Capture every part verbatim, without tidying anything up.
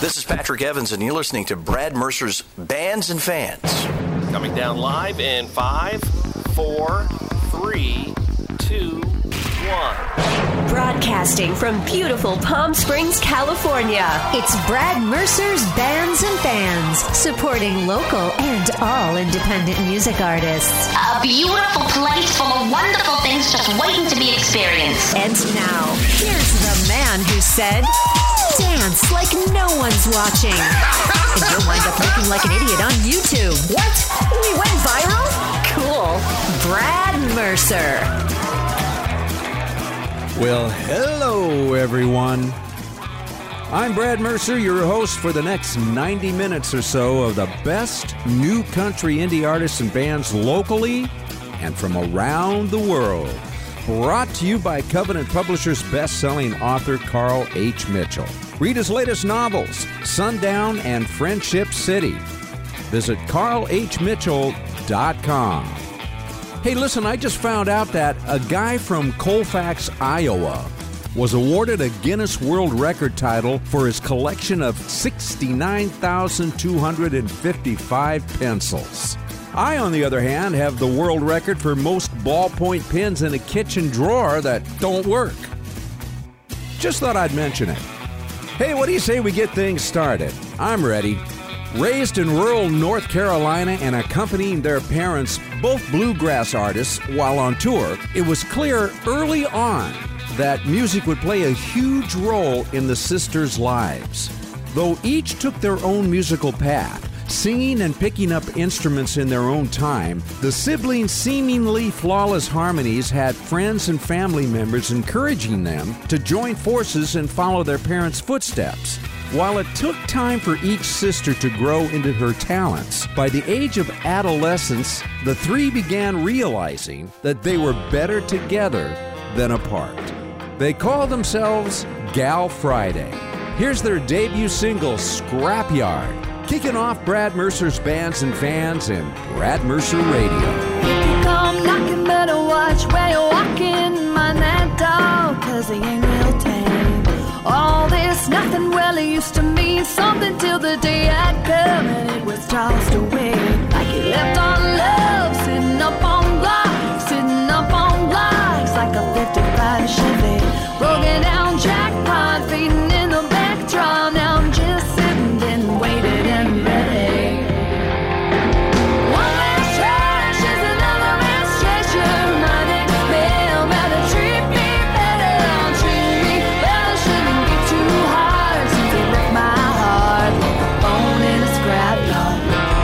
This is Patrick Evans, and you're listening to Brad Mercer's Bands and Fans. Coming down live in five, four, three, two, one. Broadcasting from beautiful Palm Springs, California, it's Brad Mercer's Bands and Fans, supporting local and all independent music artists. A beautiful place full of wonderful things just waiting to be experienced. And now, here's the man who said, dance like no one's watching. And you'll wind up looking like an idiot on YouTube. What? We went viral? Cool. Brad Mercer. Well, hello, everyone. I'm Brad Mercer, your host for the next ninety minutes or so of the best new country indie artists and bands locally and from around the world. Brought to you by Covenant Publishers best-selling author Carl H. Mitchell. Read his latest novels, Sundown and Friendship City. Visit carl h mitchell dot com. Hey, listen, I just found out that a guy from Colfax, Iowa, was awarded a Guinness World Record title for his collection of sixty-nine thousand two hundred fifty-five pencils. I, on the other hand, have the world record for most ballpoint pens in a kitchen drawer that don't work. Just thought I'd mention it. Hey, what do you say we get things started? I'm ready. Raised in rural North Carolina and accompanying their parents, both bluegrass artists, while on tour, it was clear early on that music would play a huge role in the sisters' lives. Though each took their own musical path, singing and picking up instruments in their own time, the siblings' seemingly flawless harmonies had friends and family members encouraging them to join forces and follow their parents' footsteps. While it took time for each sister to grow into her talents, by the age of adolescence, the three began realizing that they were better together than apart. They call themselves Gal Friday. Here's their debut single, Scrapyard, kicking off Brad Mercer's Bands and Fans and Brad Mercer Radio. If you come knocking, better watch where you're walking. Mind that dog, cause he ain't real tame. All this nothing, well, it used to mean something till the day I'd come and it was tossed away. Like he left on love, sitting up on blocks, sitting up on blocks, like a fifty-five Chevy. Broken down jackpot, fading in the backdrop. Now I'm just sitting and waiting and ready. One man's trash is another man's treasure. My next bill better treat me better, treat me better. Shouldn't be too hard since they broke my heart like a bone in a scrapyard.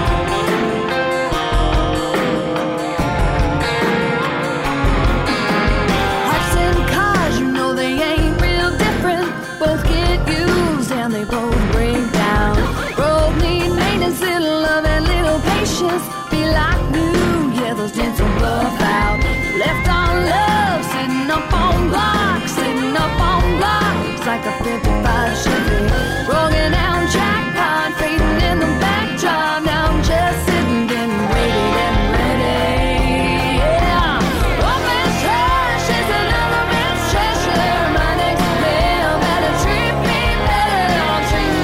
Hearts and cars, you know they ain't real different. Both get used and they both break down. Both need maintenance, little love and little patience. Be like new, yeah, those dents will bluff out. Left on love, sitting up on blocks, sitting up on blocks, like a fifty-five Chevy. Rolling down jackpot, fading in the backdrop. Now I'm just sitting and waiting and ready. Yeah, one man's trash is another man's treasure. My next bill better treat me better, treat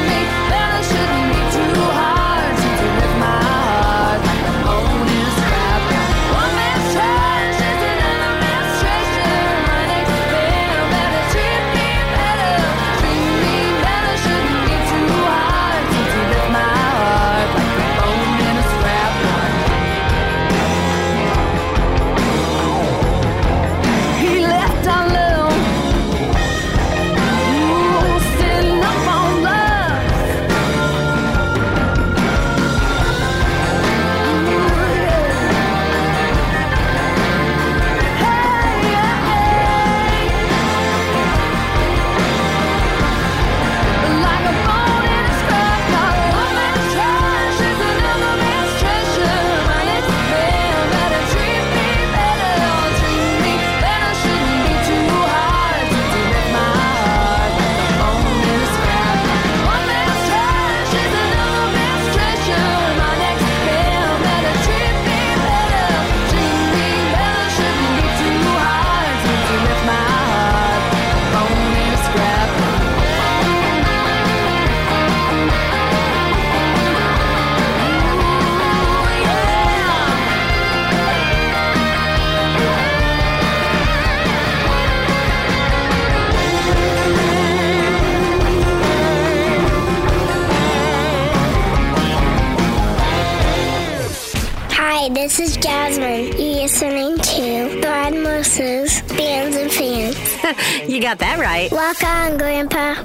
Osborne. You're listening to Brad Mercer's Bands and Fans. You got that right. Walk on, Grandpa.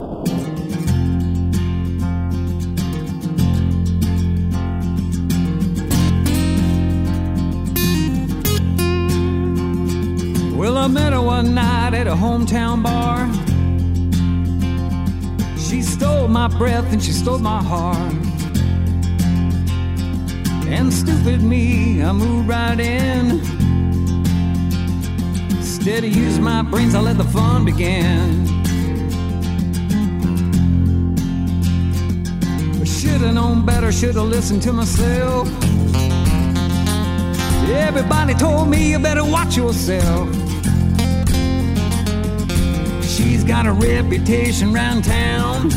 Well, I met her one night at a hometown bar. She stole my breath and she stole my heart. And stupid me, I moved right in. Instead of use my brains, I let the fun begin. I should've known better, should've listened to myself. Everybody told me you better watch yourself. She's got a reputation round town.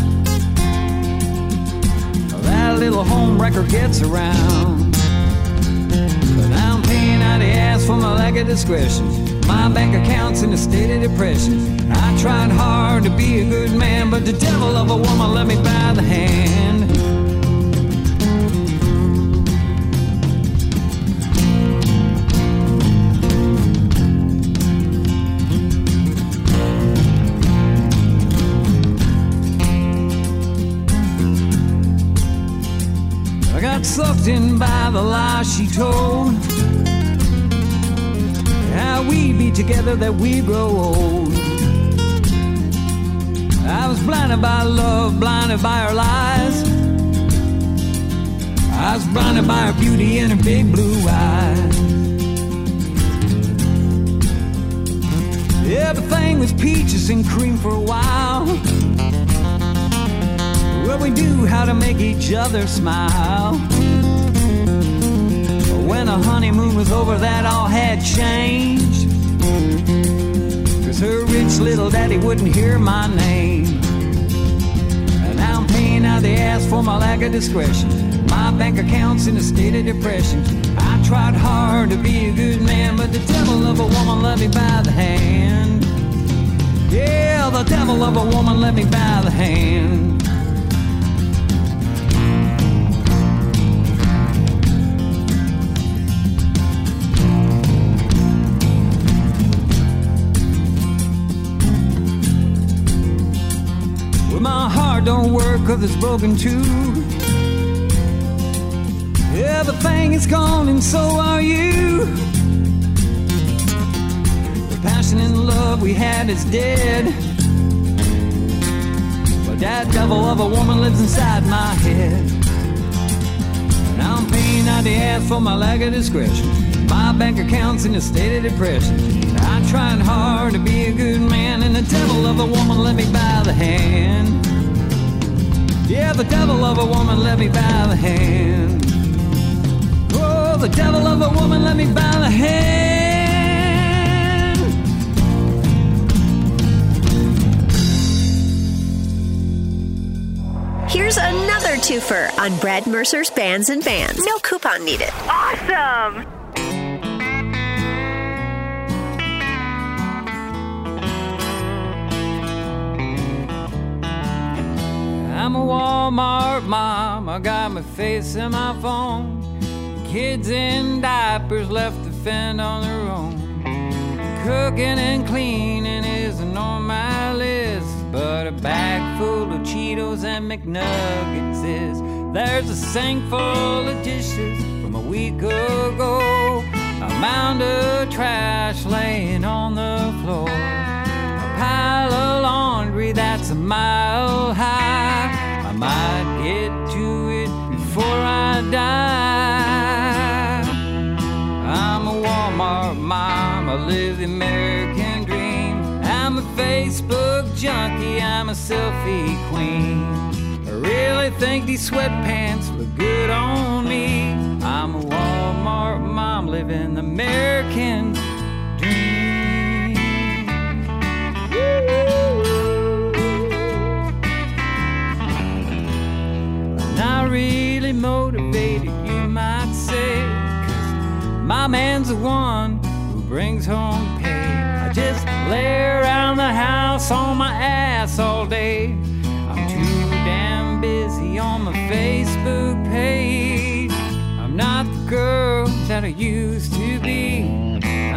That little home wrecker gets around. But now I'm paying out the ass for my lack of discretion. My bank account's in a state of depression. I tried hard to be a good man, but the devil of a woman let me by the hand. Sucked in by the lies she told. How we'd be together, that we'd grow old. I was blinded by love, blinded by her lies. I was blinded by her beauty and her big blue eyes. Everything was peaches and cream for a while. Well, we knew how to make each other smile. But when the honeymoon was over, that all had changed. Cause her rich little daddy wouldn't hear my name. And now I'm paying out the ass for my lack of discretion. My bank account's in a state of depression. I tried hard to be a good man, but the devil of a woman let me by the hand. Yeah, the devil of a woman let me by the hand. My heart don't work cause it's broken too. Everything is gone and so are you. The passion and love we had is dead. But that devil of a woman lives inside my head. Now I'm paying out the ass for my lack of discretion. My bank account's in a state of depression. I tried hard to be a good man, and the devil of a woman let me by the hand. Yeah, the devil of a woman let me by the hand. Oh, the devil of a woman let me by the hand. Here's another twofer on Brad Mercer's Bands and Fans. No coupon needed. Awesome! I'm a Walmart mom, I got my face in my phone. Kids in diapers left to fend on their own. Cooking and cleaning isn't on my list, but a bag full of Cheetos and McNuggets is. There's a sink full of dishes from a week ago. A mound of trash laying on the floor. A pile of laundry that's a mile high. I might get to it before I die. I'm a Walmart mom, I live the American dream. I'm a Facebook junkie, I'm a selfie queen. I really think these sweatpants look good on me. I'm a Walmart mom, living the American dream. Not really motivated, you might say, 'cause my man's the one who brings home pay. I just lay around the house on my ass all day. I'm too damn busy on my Facebook page. I'm not the girl that I used to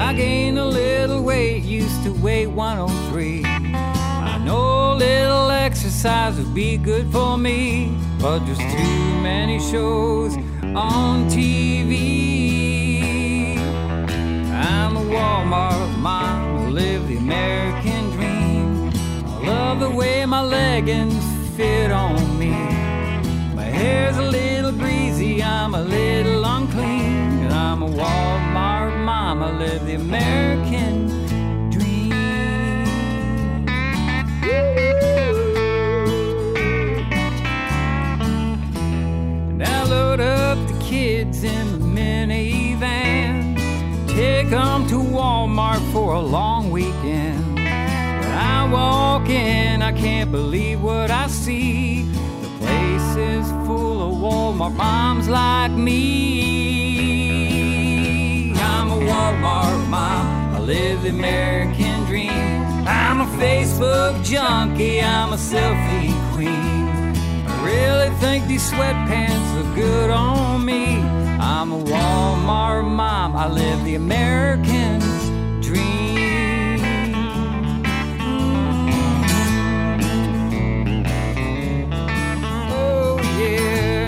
I gained a little weight, used to weigh one oh three. I know a little exercise would be good for me, but just too many shows on T V. I'm a Walmart mom, I live the American dream. I love the way my leggings fit on me. My hair's a little greasy, I'm a little unclean, and I'm a Walmart mom, I live the American dream. Now load up the kids in the minivan, take them to Walmart for a long weekend. When I walk in, I can't believe what I see. The place is full of Walmart moms like me. I'm a Walmart mom, I live the American dream. I'm a Facebook junkie, I'm a selfie queen. I really think these sweatpants look good on me. I'm a Walmart mom, I live the American dream. Oh yeah.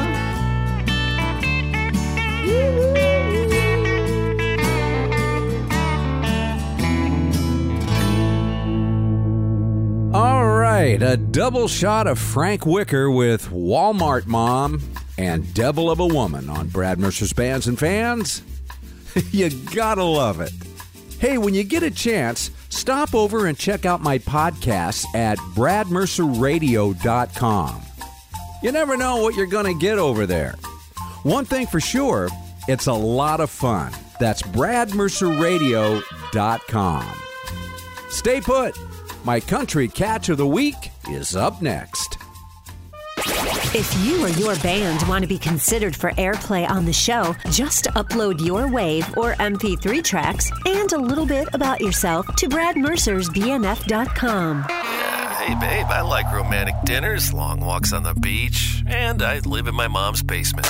All right, a double shot of Frank Wicker with Walmart Mom and Devil of a Woman on Brad Mercer's Bands and Fans. You gotta love it. Hey, when you get a chance, stop over and check out my podcasts at brad mercer radio dot com. You never know what you're gonna get over there. One thing for sure, it's a lot of fun. That's brad mercer radio dot com. Stay put. My country catch of the week is up next. If you or your band want to be considered for airplay on the show, just upload your WAV or M P three tracks and a little bit about yourself to brad mercers b n f dot com. Hey, babe, I like romantic dinners, long walks on the beach, and I live in my mom's basement.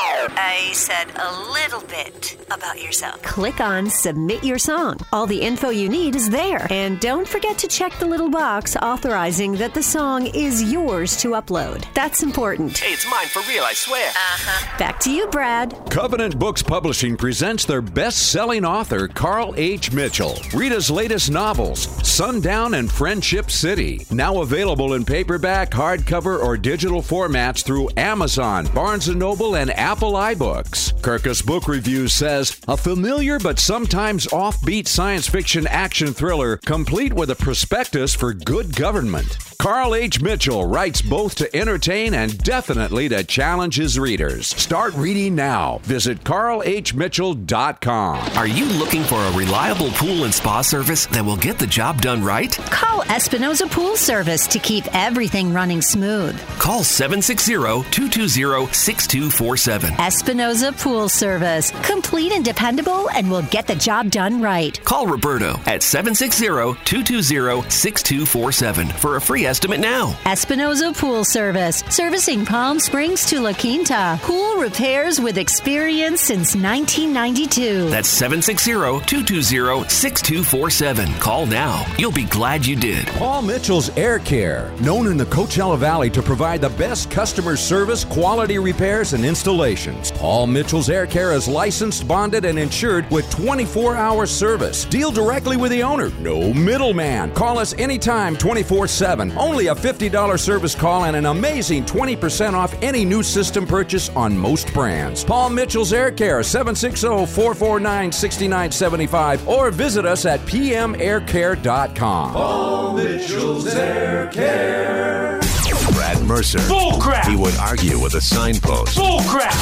I said a little bit about yourself. Click on Submit Your Song. All the info you need is there. And don't forget to check the little box authorizing that the song is yours to upload. That's important. Hey, it's mine for real, I swear. Uh-huh. Back to you, Brad. Covenant Books Publishing presents their best-selling author, Carl H. Mitchell. Read his latest novels, Sundown and Friendship City. Now available in paperback, hardcover, or digital formats through Amazon, Barnes and Noble, and Apple iBooks. Kirkus Book Reviews says, a familiar but sometimes offbeat science fiction action thriller complete with a prospectus for good government. Carl H. Mitchell writes both to entertain and definitely to challenge his readers. Start reading now. Visit carl h mitchell dot com. Are you looking for a reliable pool and spa service that will get the job done right? Call Espinoza Pool Service to keep everything running smooth. Call seven six zero, two two zero, six two four seven. Espinoza Pool Service. Complete and dependable, and will get the job done right. Call Roberto at seven six zero, two two zero, six two four seven for a free estimate now. Espinoza Pool Service. Servicing Palm Springs to La Quinta. Pool repairs with experience since nineteen ninety-two. That's seven six zero, two two zero, six two four seven. Call now. You'll be glad you did. Paul Mitchell's Air Care, known in the Coachella Valley to provide the best customer service, quality repairs, and installations. Paul Mitchell's Air Care is licensed, bonded, and insured with twenty-four hour service. Deal directly with the owner. No middleman. Call us anytime, twenty-four seven. Only a fifty dollars service call and an amazing twenty percent off any new system purchase on most brands. Paul Mitchell's Air Care, seven six zero, four four nine, six nine seven five, or visit us at p m air care dot com. Paul Mitchell's Air Care. Brad Mercer. Bull crap. He would argue with a signpost. Bull crap.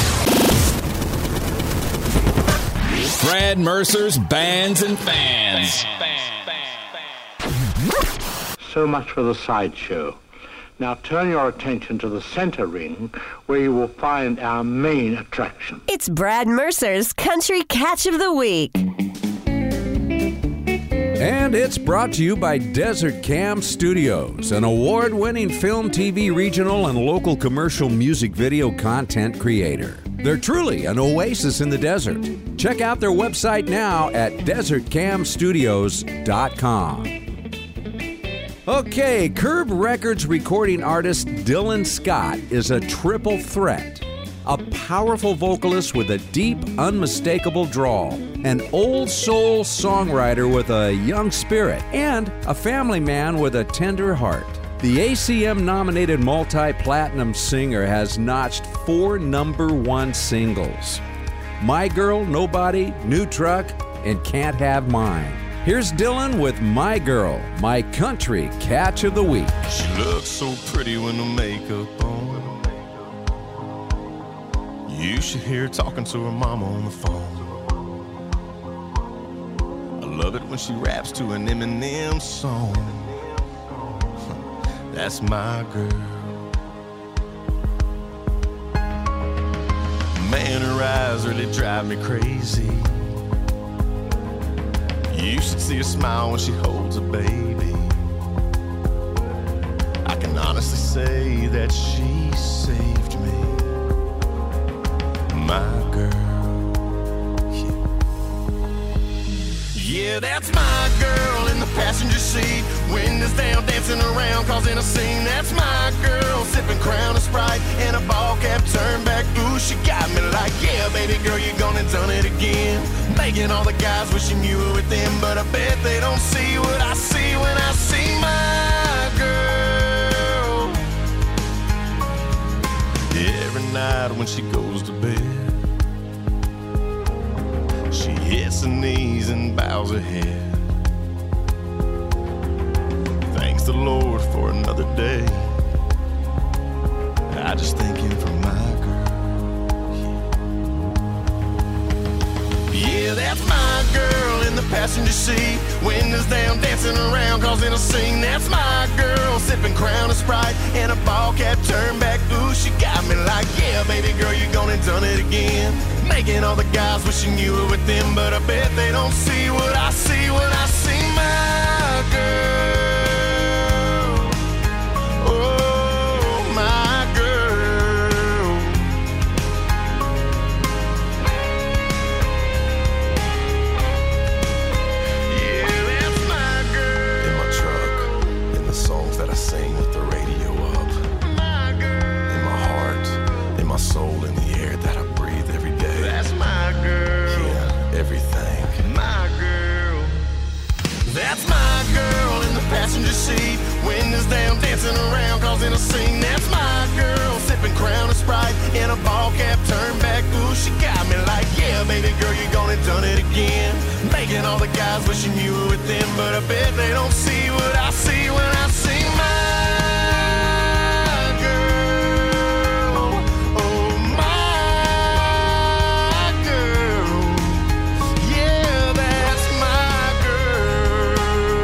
Brad Mercer's Bands and Fans. So much for the sideshow. Now turn your attention to the center ring, where you will find our main attraction. It's Brad Mercer's Country Catch of the Week. And it's brought to you by Desert Cam Studios, an award-winning film, T V, regional, and local commercial music video content creator. They're truly an oasis in the desert. Check out their website now at desert cam studios dot com. Okay, Curb Records recording artist Dylan Scott is a triple threat. A powerful vocalist with a deep, unmistakable drawl, an old soul songwriter with a young spirit, and a family man with a tender heart. The A C M-nominated multi-platinum singer has notched four number one singles: My Girl, Nobody, New Truck, and Can't Have Mine. Here's Dylan with My Girl, my country catch of the week. She looks so pretty with no makeup on. You should hear her talking to her mama on the phone. I love it when she raps to an Eminem song. That's my girl. Man, her eyes really drive me crazy. You should see her smile when she holds a baby. I can honestly say that she saved me. My girl, yeah. Yeah, that's my girl in the passenger seat. Windows down, dancing around, causing a scene. That's my girl, sipping Crown and Sprite and a ball cap turned back. Ooh, she got me like, yeah, baby girl, you gone and done it again. Making all the guys wishing you were with them, but I bet they don't see what I see when I see my girl. Every night when she goes to bed, she hits her knees and bows her head. Thanks the Lord for another day. I just thank him for my girl. Yeah, that's my girl in the passenger seat. Windows down, dancing around, causing a scene. That's my girl, sipping Crown and Sprite and a ball cap turned back. Ooh, she got me like, yeah, baby girl, you gone and done it again. Making all the guys wishing you were with them, but I bet they don't see what I see when I see my girl. Oh, my girl. Yeah, that's my girl. In my truck, in the songs that I sing with the radio up. My girl. In my heart, in my soul, in the air that I breathe every day. That's my girl. Yeah, everything. My girl. That's my girl in the passenger seat. Windows down, dancing around, causing a scene. That's my girl, sipping Crown and Sprite in a ball cap turned back. Ooh, she got me like, yeah, baby girl, you gone and done it again. Making all the guys wishing you were with them, but I bet they don't see what I see when I see my girl. Oh, my girl. Yeah, that's my girl.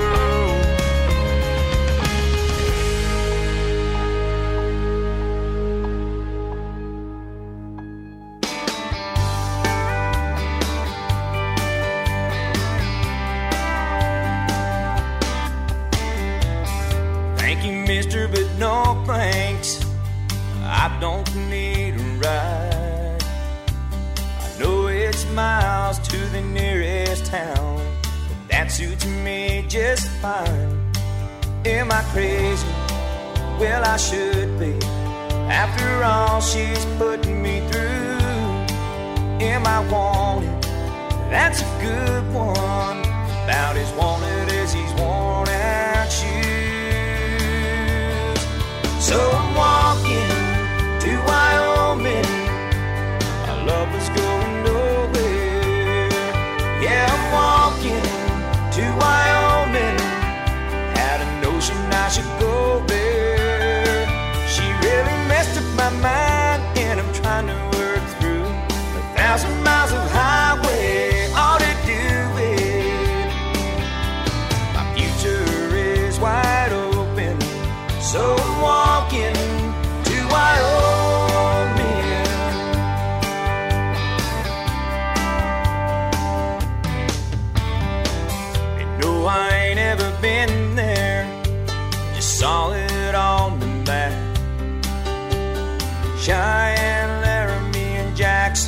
Thank you, mister, but no thanks. I don't need a ride. I know it's miles to the nearest town, but that suits me just fine. Am I crazy? Well, I should be. After all she's putting me through. Am I wanted? That's a good one. About as wanted as he's worn out shoes. So I'm walking to Wyoming. Our love is going nowhere. Yeah, I'm walking to Wyoming. Had a notion I should go there. She really messed up my mind, and I'm trying to work through a thousand miles of highway. All to do it. My future is wide open. So I'm walking to Wyoming. And no, I ain't ever been there. Just saw it on the map. Cheyenne, Laramie, and Jackson.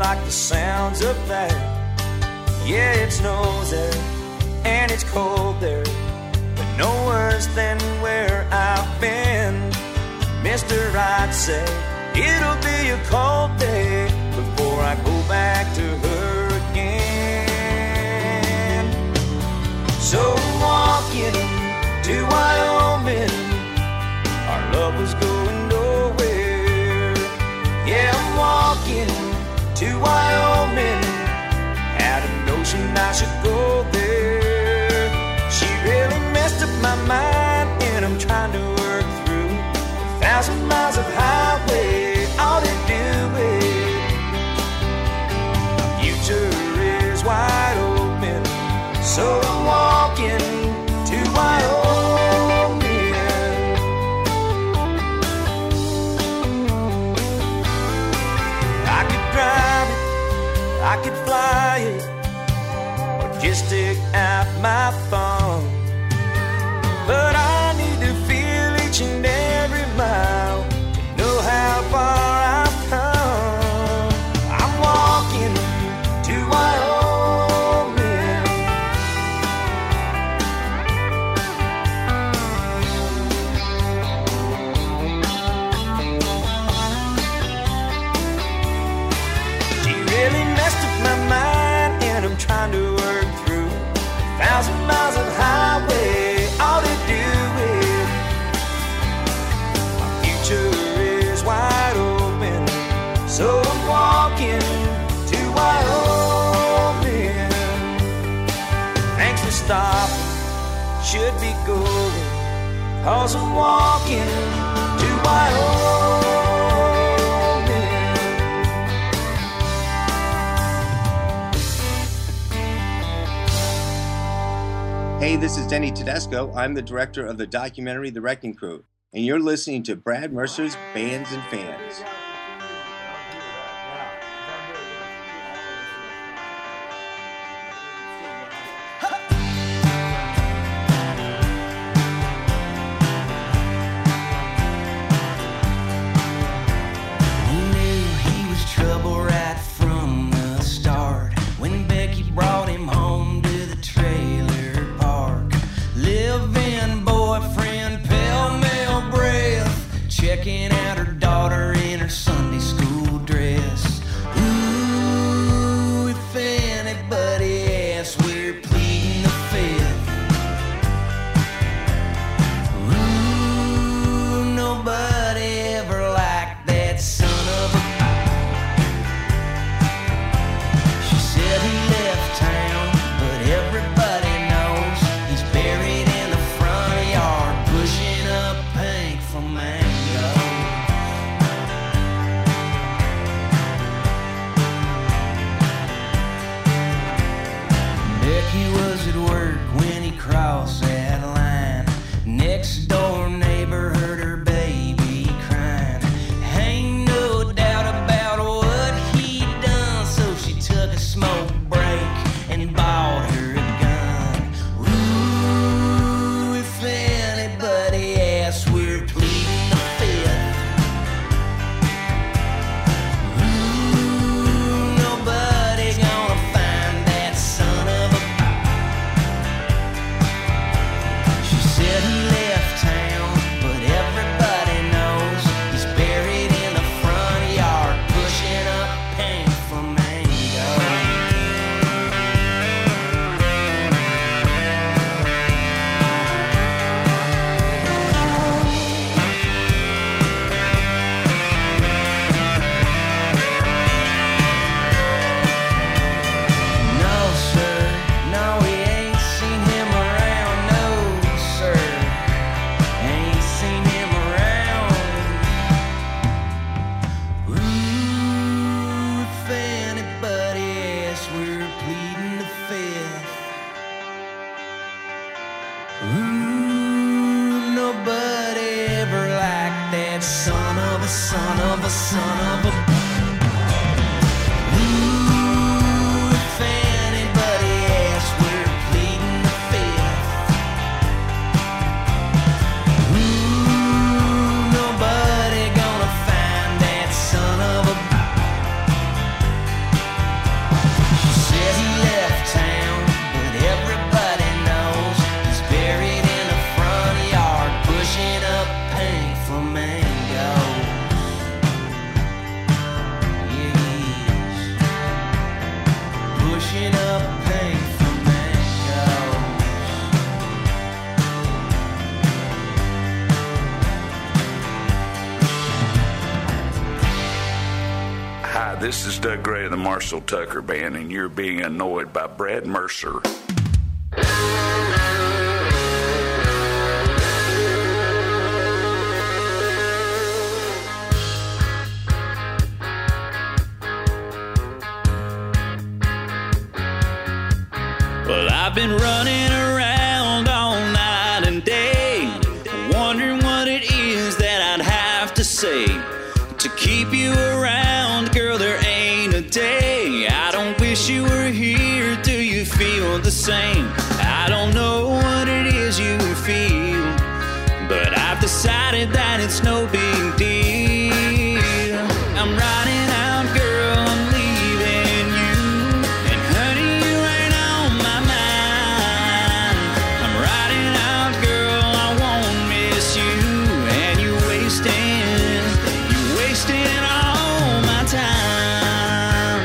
like the sounds of that. Yeah, it snows there, and it's cold there, but no worse than where I've been. Mister, I'd say it'll be a cold day before I go back to her again. So walking to Wyoming, our love was going nowhere. Yeah, I'm walking to Wyoming, had a notion I should go there. She really messed up my mind, and I'm trying to work through a thousand miles of highway, all to do it. My future is wide open, so I'm walking to Wyoming. I could drive it, I could fly it, or just stick out my thumb. But I need to feel each and every mile to know how far I've come. I'm walking to Wyoming. She really messed up my mind, and I'm trying to work through a thousand miles of highway, all to do it. My future is wide open, so I'm walking to Wyoming. Thanks for stopping, should be going, 'cause I'm walking to Wyoming. Hey, this is Denny Tedesco. I'm the director of the documentary The Wrecking Crew, and you're listening to Brad Mercer's Bands and Fans. He knew he was trouble right from the start when Becky brought him home to the trailer park. Live-in boyfriend, pell-mell breath, checking out her daughter in her Sunday school dress. Ooh, if anybody asks, we're pleading the fifth. Ooh, nobody ever liked that son of a. She said he left town, but everybody knows he's buried in the front yard, pushing up pink for mango. Becky was at work when he crossed that line. Next door neighbor heard her baby crying. Ain't no doubt about what he done, so she took a smoke break and bought her a gun. Ooh, if anybody asks, we're pleading the fifth. Ooh, nobody gonna find that son of a. She said he left town, but everybody knows he's buried in the front yard, pushing up pink for mango. No, sir, no, we ain't seen him around. No, sir, ain't seen him around. Ooh, if anybody asks, we're pleading the fifth. Ooh, nobody ever liked that son of a son of a son of a. Ooh, if anybody asks, we're pleading the fifth. Ooh, nobody gonna find that son of a. Hi, this is Doug Gray of the Marshall Tucker Band, and you're being annoyed by Brad Mercer. Well, I've been running around all night and day, wondering what it is that I'd have to say to keep you around. Girl, there ain't a day I don't wish you were here. Do you feel the same? I don't know what it is you feel, but I've decided that it's no big deal. I'm riding out, girl, I'm leaving you, and honey, you ain't on my mind. I'm riding out, girl, I won't miss you, and you wasting, you wasting all my time.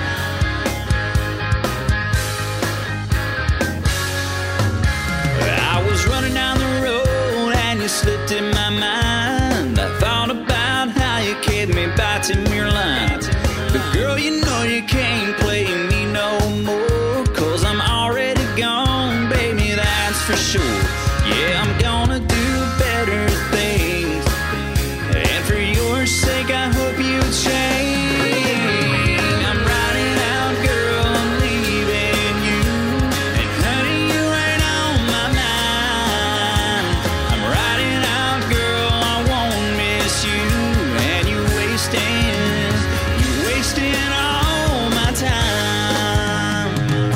I was running down the road and you slipped in my mind. I thought about how you kept me biting your line, but girl, you know you can't play me no more, 'cause I'm already gone, baby, that's for sure. Yeah, I'm gonna do better things, and for your sake I hope you change. I'm riding out, girl, I'm leaving you, and honey, you ain't on my mind. I'm riding out, girl, I won't miss you, and you wasting, you wasting all my time.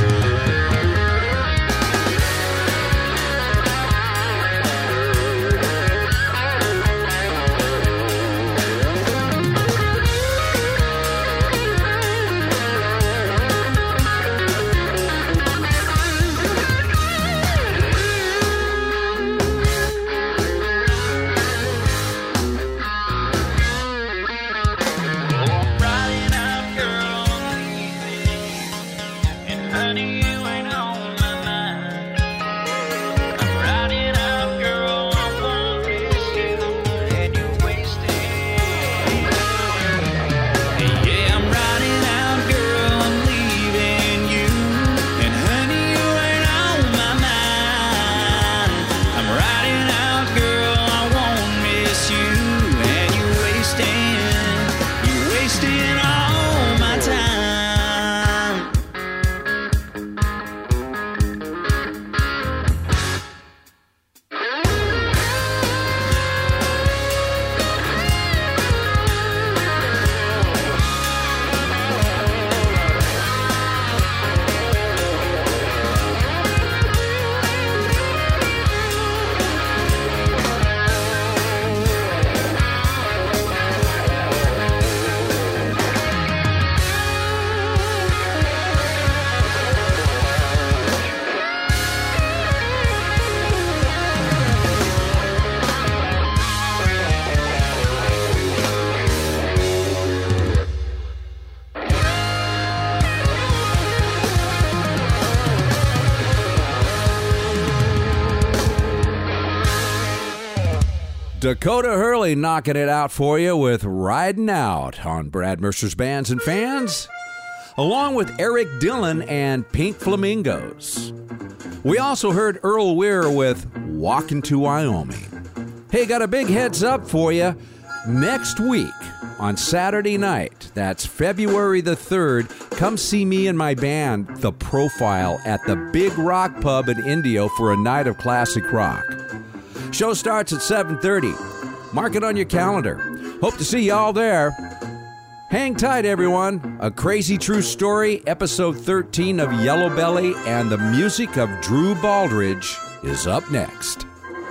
Riding out, girl, I'm leaving you, and honey, you ain't on my mind. I'm riding out, girl, I won't miss you, and you wasting. Yeah, I'm riding out, girl, I'm leaving you, and honey, you ain't on my mind. I'm riding out, girl, I won't miss you, and you wasting, you wasting all my time. Dakota Hurley knocking it out for you with Riding Out on Brad Mercer's Bands and Fans, along with Eric Dillon and Pink Flamingos. We also heard Earl Weir with Walking to Wyoming. Hey, got a big heads up for you. Next week on Saturday night, that's February the third, come see me and my band, The Profile, at the Big Rock Pub in Indio for a night of classic rock. Show starts at seven thirty. Mark it on your calendar. Hope to see y'all there. Hang tight, everyone. A Crazy True Story, episode thirteen of Yellow Belly and the music of Drew Baldridge is up next.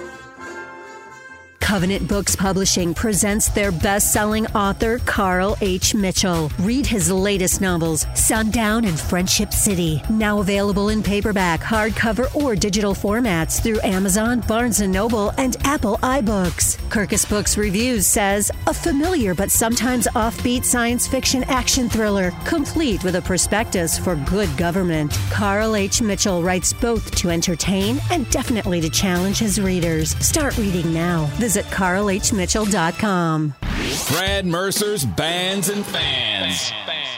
Covenant Books Publishing presents their best-selling author, Carl H. Mitchell. Read his latest novels, Sundown and Friendship City, now available in paperback, hardcover, or digital formats through Amazon, Barnes and Noble, and Apple iBooks. Kirkus Books Reviews says, a familiar but sometimes offbeat science fiction action thriller, complete with a prospectus for good government. Carl H. Mitchell writes both to entertain and definitely to challenge his readers. Start reading now. Visit carl h mitchell dot com. Brad Mercer's Bands and Fans.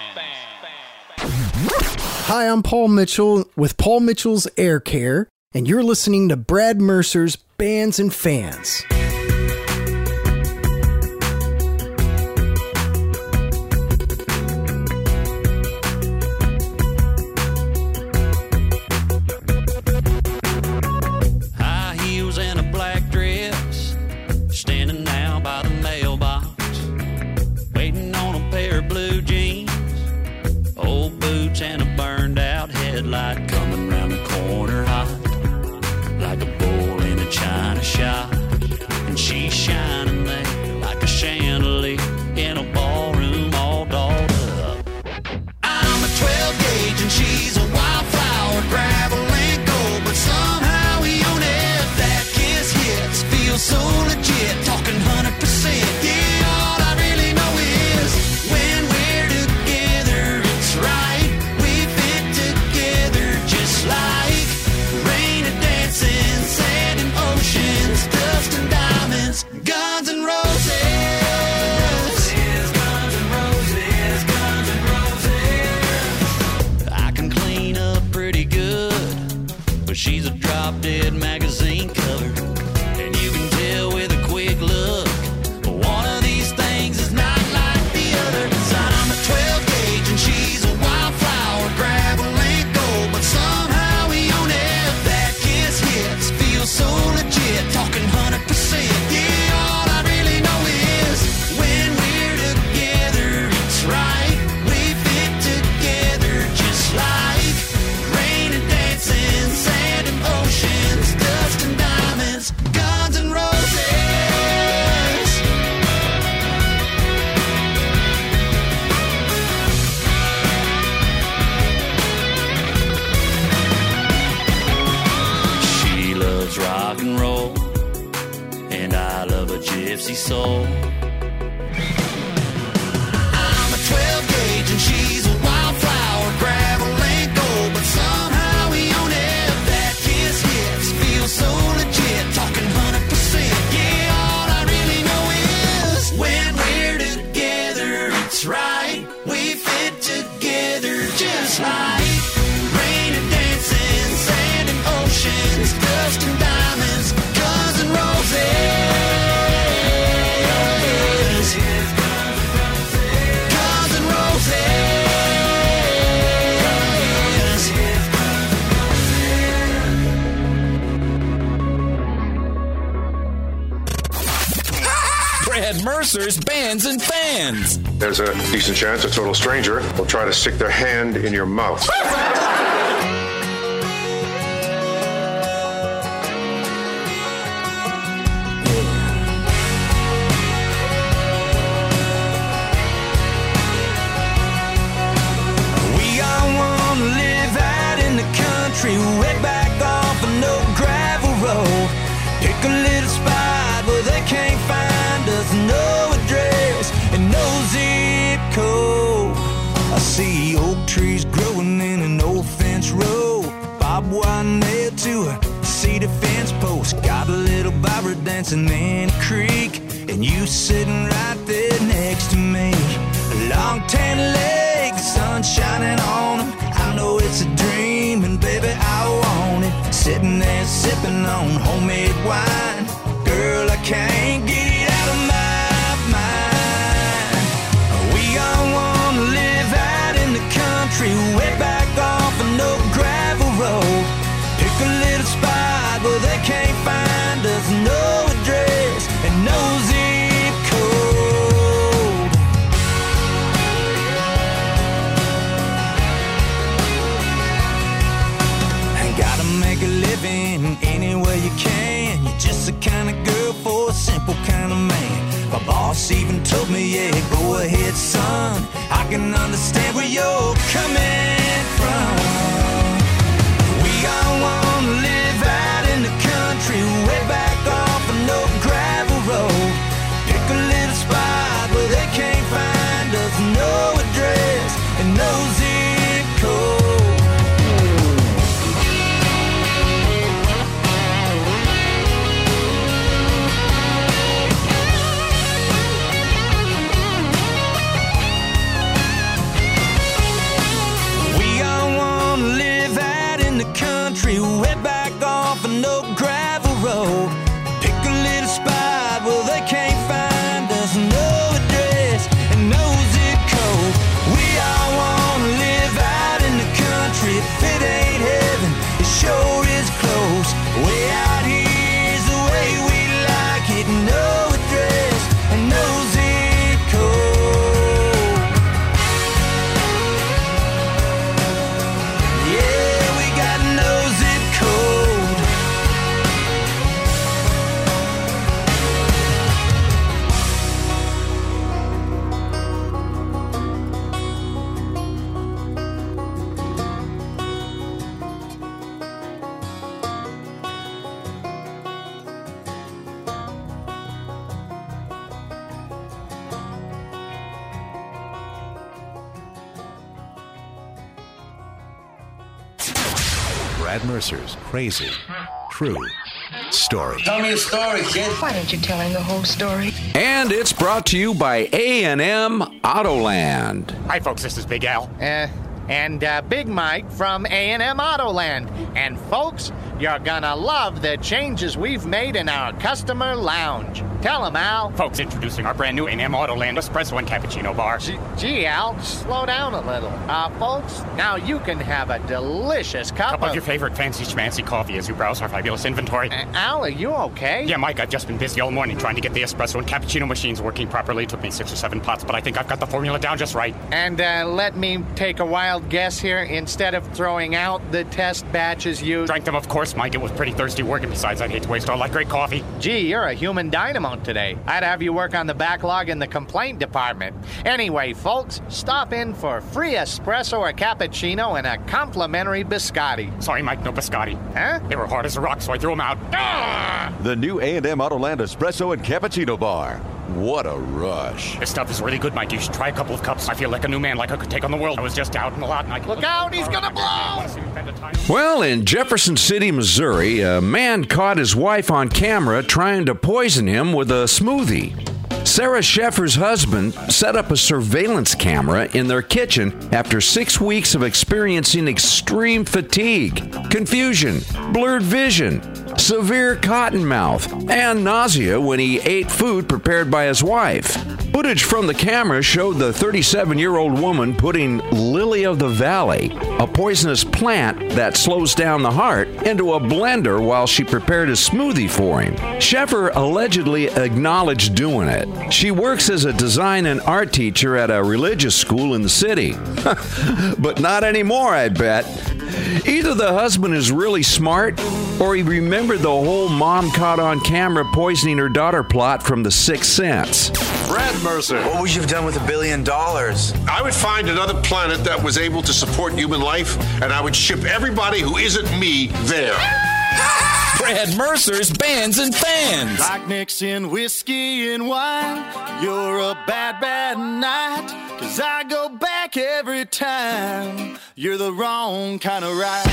Hi, I'm Paul Mitchell with Paul Mitchell's Air Care, and you're listening to Brad Mercer's Bands and Fans. High heels and a black dress, standing now by the mailbox, waiting on a pair of blue jeans, old boots and a burned out headlight, coming round the corner hot like a bull in a china shop. And she's shining there like a chandelier in a ballroom all dolled up. I'm a twelve gauge and she's a wildflower, gravel and gold, but somehow we own it. That kiss hits, feels so legit, talking one hundred percent. Yeah, all I really know is when we're together, it's right. We fit together just like rain and dancing, sand and oceans, dust and diamonds, Guns and Roses. Guns and Roses, Guns and Roses. I can clean up pretty good, but she's a drop dead magazine cover, and you can tell with a quick look, one of these things is not like the other. 'Cause I'm a twelve gauge and she's a wildflower, gravel and gold, but somehow we own it. That kiss hits, feels so legit, talking one hundred percent. Yeah, all I really know is when we're together, it's right. We fit together just like rain and dancing, sand and oceans, dust and diamonds, Guns and Roses. She loves rock and roll, and I love a gypsy soul. I'm a twelve gauge and she's a wildflower, gravel and gold, but somehow we own it. That kiss hits, feels so legit, talking one hundred percent. Yeah, all I really know is when we're together, it's right. We fit together just like rain and dancing, sand and oceans, dust and diamonds, Guns and Roses. Guns and Roses. Brad Mercer's Bands and Fans. There's a decent chance a total stranger will try to stick their hand in your mouth. We all want to live out in the country, way back off a no gravel road. Pick a little spot where they can't find us, no address and no zip code. I see oak trees growing in an old fence row, barbed wire nailed to a cedar fence post. Got a little Barbara dancing in a creek, and you sitting right there next to me. Long tan legs, sun shining on them. I know it's a dream, and baby, I want it. Sitting there sipping on homemade wine. Girl, I can't get it out of my mind. We all want to live out in the country, way back off a no gravel road. Pick a little spot where they can't find us, no address and no zip code. Ain't gotta make a living any way you can. You're just the kind of girl for a simple kind of man. My boss even told me, yeah, go ahead, son. I can understand where you're coming from. We all want to live out in the country, way back off a no gravel road. Pick a little spot where they can't find us, no address and no zip code. Brad Mercer's crazy, true story. Tell me a story, kid. Why don't you tell him the whole story? And it's brought to you by A and M Autoland. Hi, folks. This is Big Al. Uh, and uh, Big Mike from A and M Autoland. And, folks, you're gonna love the changes we've made in our customer lounge. Tell them, Al. Folks, introducing our brand new A and M Autoland Espresso and Cappuccino Bar. Gee, gee, Al, slow down a little. Uh, folks, now you can have a delicious cup, cup of... of your favorite fancy schmancy coffee as you browse our fabulous inventory. Uh, Al, are you okay? Yeah, Mike, I've just been busy all morning trying to get the espresso and cappuccino machines working properly. It took me six or seven pots, but I think I've got the formula down just right. And uh, let me take a wild guess here. Instead of throwing out the test batches you... Drank them, of course, Mike. It was pretty thirsty work, and besides, I'd hate to waste all that great coffee. Gee, you're a human dynamo today. I'd have you work on the backlog in the complaint department. Anyway, folks, stop in for free espresso or cappuccino and a complimentary biscotti. Sorry, Mike, no biscotti. Huh? They were hard as a rock, so I threw them out. Ah! The new A and M Autoland Espresso and Cappuccino Bar. What a rush. This stuff is really good, Mike. You should try a couple of cups. I feel like a new man, like I could take on the world. I was just out in the lot and I could... Look out, he's gonna blow! Well, in Jefferson City, Missouri, a man caught his wife on camera trying to poison him with a smoothie. Sarah Sheffer's husband set up a surveillance camera in their kitchen after six weeks of experiencing extreme fatigue, confusion, blurred vision, severe cotton mouth, and nausea when he ate food prepared by his wife. Footage from the camera showed the thirty-seven-year-old woman putting Lily of the Valley, a poisonous plant that slows down the heart, into a blender while she prepared a smoothie for him. Sheffer allegedly acknowledged doing it. She works as a design and art teacher at a religious school in the city. But not anymore, I bet. Either the husband is really smart, or he remembered the whole mom caught on camera poisoning her daughter plot from The Sixth Sense. Brad Mercer. What would you have done with a billion dollars? I would find another planet that was able to support human life, and I would ship everybody who isn't me there. Brad Mercer's Bands and Fans. Like mixing whiskey and wine, you're a bad, bad night. Cause I go back every time. You're the wrong kind of right.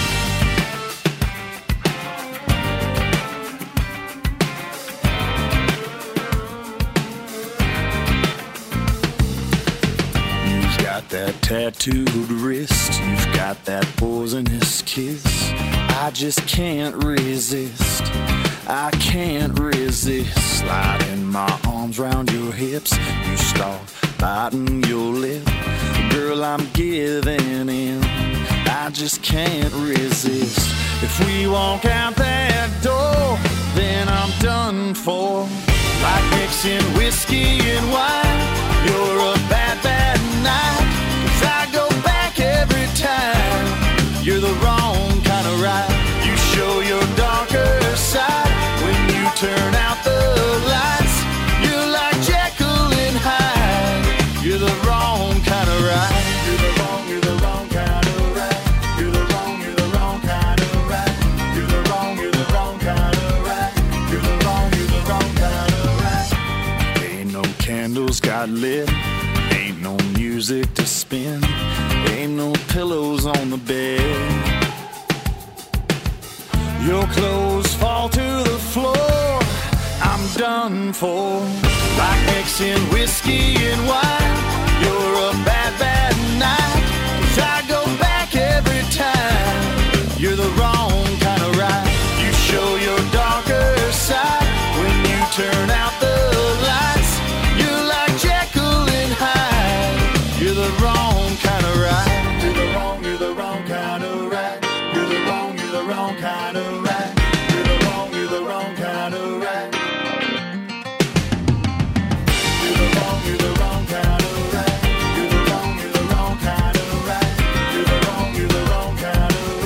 You've got that tattooed wrist, you've got that poisonous kiss. I just can't resist, I can't resist. Sliding my arms round your hips, you start biting your lip. Girl, I'm giving in, I just can't resist. If we walk out that door, then I'm done for. Like mixing whiskey and wine, you're a bad, bad night. Cause I go back every time. You're the wrong kind of right. You show your darker side when you turn out the lights. You're like Jekyll and Hyde. You're the wrong kind of right. You're the wrong, you're the wrong kind of right. You're the wrong, you're the wrong kind of right. You're the wrong, you're the wrong kind of right. You're the wrong, you're the wrong kind of right. Ain't no candles got lit. Ain't no music to spin. Ain't no pillows on the bed. Your clothes fall to the floor. I'm done for. Like mixing whiskey and wine. You're a bad, bad night. Cause I go back every time. You're the wrong kind of right. You show your darker side when you turn out the lights. You're like Jekyll and Hyde. You're the wrong kind of right. You're the wrong, you're the wrong kind of right. You're the wrong, you're the wrong kind of right. You're the wrong, you're the wrong kind of right. You're the wrong, you're the wrong kind of right. You're the wrong, you're the wrong kind of right. You're the wrong, you're the wrong kind of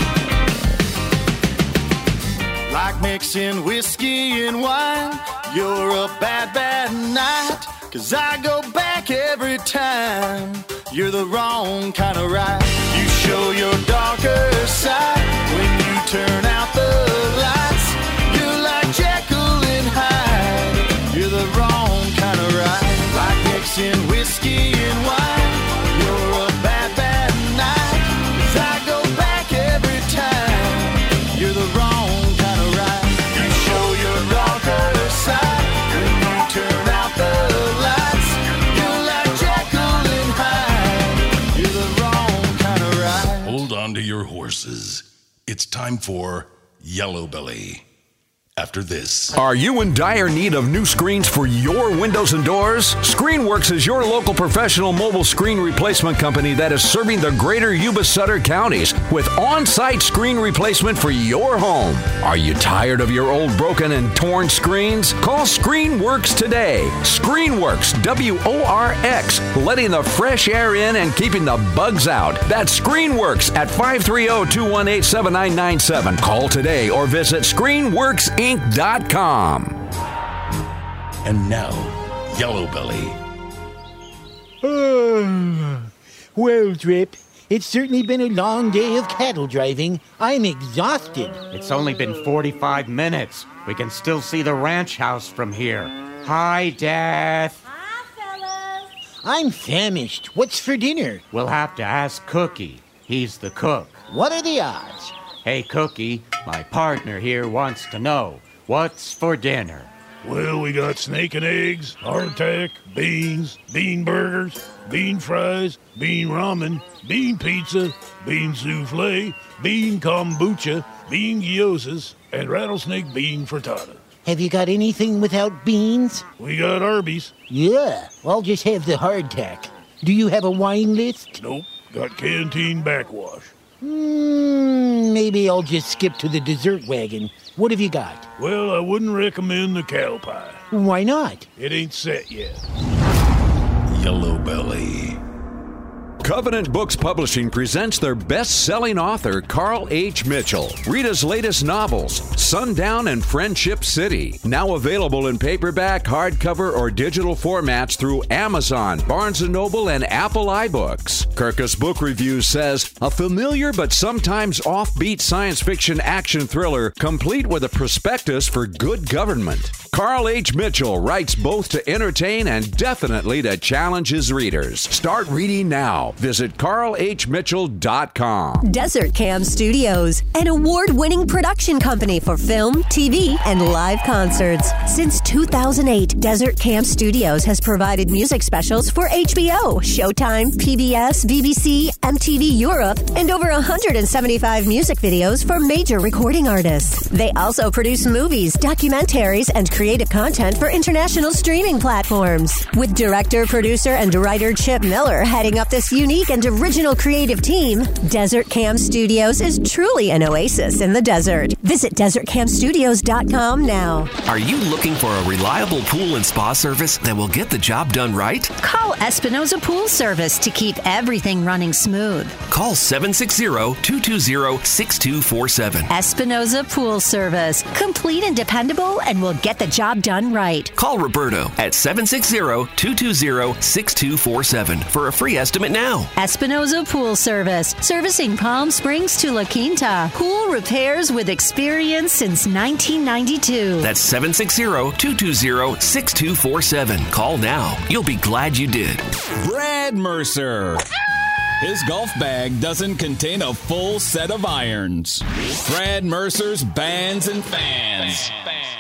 right. Like mixing whiskey and wine, you're a bad, bad night. Cause I go back every time. You're the wrong kind of right. You show your darker side when you turn out the lights. You're like Jekyll and Hyde. You're the wrong kind of right. Like mixing whiskey and wine. You're a bad, bad night. Cause I go back every time. It's time for Yellow Belly. After this. Are you in dire need of new screens for your windows and doors? ScreenWorks is your local professional mobile screen replacement company that is serving the greater Yuba-Sutter counties with on-site screen replacement for your home. Are you tired of your old broken and torn screens? Call ScreenWorks today. ScreenWorks, W O R X, letting the fresh air in and keeping the bugs out. That's ScreenWorks at five three zero, two one eight, seven nine nine seven. Call today or visit ScreenWorks Inc dot com. And now, Yellow Belly. Oh, well, Trip, it's certainly been a long day of cattle driving. I'm exhausted. It's only been forty-five minutes. We can still see the ranch house from here. Hi, Death. Hi, fellas. I'm famished. What's for dinner? We'll have to ask Cookie. He's the cook. What are the odds? Hey, Cookie, my partner here wants to know, what's for dinner? Well, we got snake and eggs, hardtack, beans, bean burgers, bean fries, bean ramen, bean pizza, bean souffle, bean kombucha, bean gyozas, and rattlesnake bean frittata. Have you got anything without beans? We got Arby's. Yeah, I'll just have the hardtack. Do you have a wine list? Nope, got Canteen Backwash. Mm, maybe I'll just skip to the dessert wagon. What have you got? Well, I wouldn't recommend the cow pie. Why not? It ain't set yet. Yellow Belly. Covenant Books Publishing presents their best-selling author, Carl H. Mitchell. Read his latest novels, Sundown and Friendship City. Now available in paperback, hardcover, or digital formats through Amazon, Barnes and Noble, and Apple iBooks. Kirkus Book Reviews says, a familiar but sometimes offbeat science fiction action thriller, complete with a prospectus for good government. Carl H. Mitchell writes both to entertain and definitely to challenge his readers. Start reading now. Visit carl h mitchell dot com. Desert Cam Studios, an award-winning production company for film, T V, and live concerts. Since two thousand eight, Desert Cam Studios has provided music specials for H B O, Showtime, P B S, B B C, M T V Europe, and over one hundred seventy-five music videos for major recording artists. They also produce movies, documentaries, and creative content for international streaming platforms. With director, producer, and writer Chip Miller heading up this unique and original creative team, Desert Cam Studios is truly an oasis in the desert. Visit desert cam studios dot com now. Are you looking for a reliable pool and spa service that will get the job done right? Call Espinoza Pool Service to keep everything running smooth. Call seven six zero, two two zero, six two four seven. Espinoza Pool Service. Complete and dependable, and will get the job done right. Call Roberto at seven six zero, two two zero, six two four seven for a free estimate now. Espinoza Pool Service, servicing Palm Springs to La Quinta. Pool repairs with experience since nineteen ninety-two. That's seven six zero, two two zero, six two four seven. Call now. You'll be glad you did. Brad Mercer. His golf bag doesn't contain a full set of irons. Brad Mercer's Bands and Fans.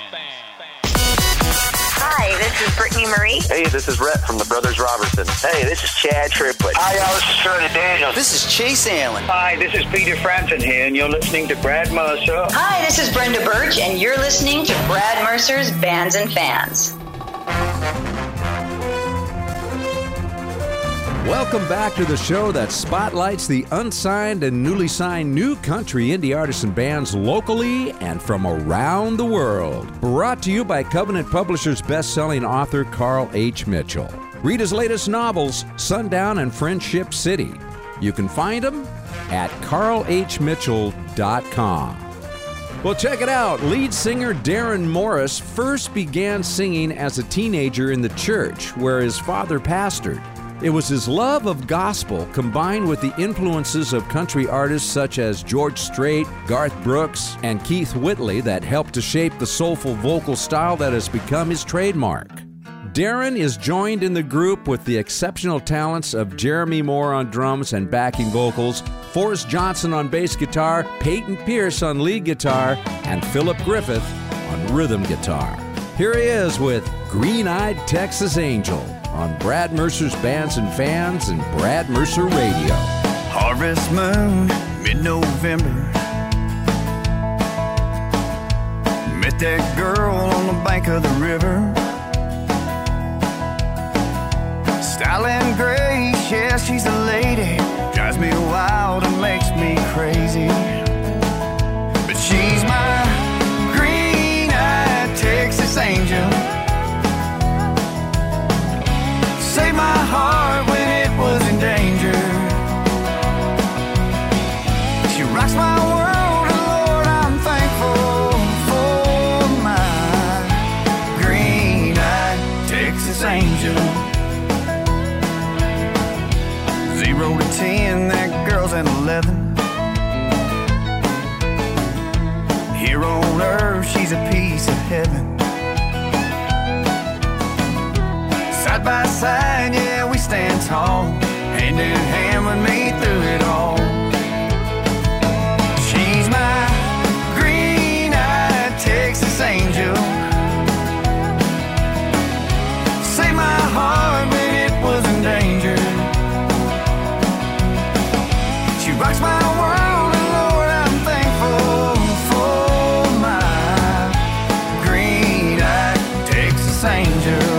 Hi, this is Brittany Marie. Hey, this is Rhett from the Brothers Robertson. Hey, this is Chad Triplett. Hi, y'all, this is Shirley Daniels. This is Chase Allen. Hi, this is Peter Frampton here, and you're listening to Brad Mercer. Hi, this is Brenda Birch, and you're listening to Brad Mercer's Bands and Fans. Welcome back to the show that spotlights the unsigned and newly signed new country indie artists and bands locally and from around the world. Brought to you by Covenant Publishers best-selling author Carl H. Mitchell. Read his latest novels, Sundown and Friendship City. You can find them at carl h mitchell dot com. Well, check it out. Lead singer Darren Morris first began singing as a teenager in the church where his father pastored. It was his love of gospel combined with the influences of country artists such as George Strait, Garth Brooks, and Keith Whitley that helped to shape the soulful vocal style that has become his trademark. Darren is joined in the group with the exceptional talents of Jeremy Moore on drums and backing vocals, Forrest Johnson on bass guitar, Peyton Pierce on lead guitar, and Philip Griffith on rhythm guitar. Here he is with Green-Eyed Texas Angel on Brad Mercer's Bands and Fans and Brad Mercer Radio. Harvest moon, mid-November, that girl on the bank of the river. Style and grace, yeah, she's a lady. Drives me wild and makes me crazy. But she's my green-eyed Texas angel. Saved my heart when it was in danger. She rocks my world, and Lord, I'm thankful for my green-eyed Texas angel. Zero to ten, that girl's an eleven. Here on earth, she's a piece of heaven. Side by side, yeah, we stand tall, hand in hand with me through it all. She's my green-eyed Texas angel. Saved my heart when it was in danger. She rocks my world, and Lord, I'm thankful for my green-eyed Texas angel.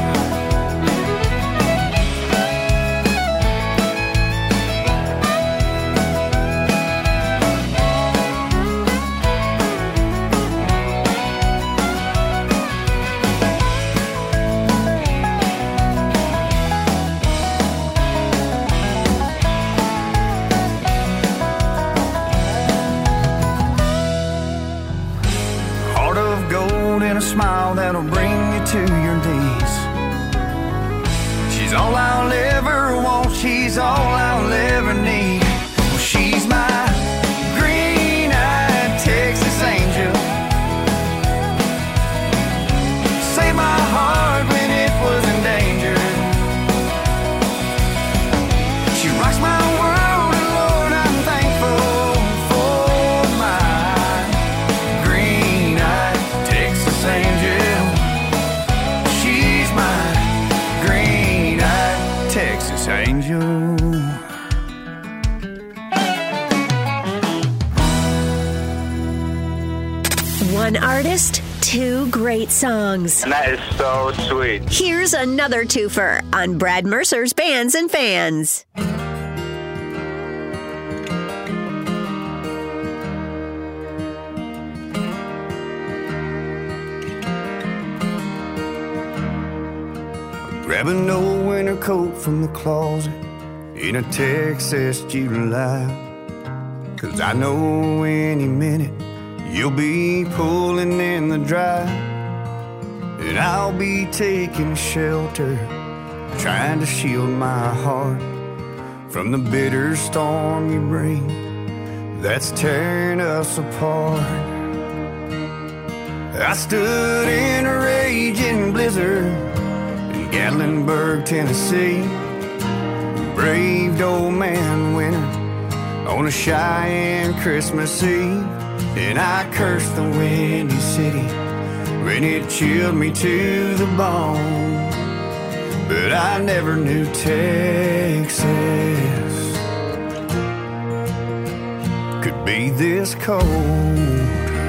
Smile that'll bring you to your knees. She's all I'll ever want, she's all I'll ever need. Well, she's my green-eyed Texas angel. Saved my heart when it was in danger. She rocks my world, and Lord, I'm thankful for my green-eyed Texas angel. She's my green-eyed Texas angel. One artist, two great songs. And that is so sweet. Here's another twofer on Brad Mercer's Bands and Fans. Grab an old winter coat from the closet in a Texas July. 'Cause I know any minute you'll be pulling in the drive. And I'll be taking shelter, trying to shield my heart from the bitter storm you bring that's tearing us apart. I stood in a raging blizzard Gatlinburg, Tennessee, braved old man winter on a Cheyenne Christmas Eve. And I cursed the windy city when it chilled me to the bone. But I never knew Texas could be this cold.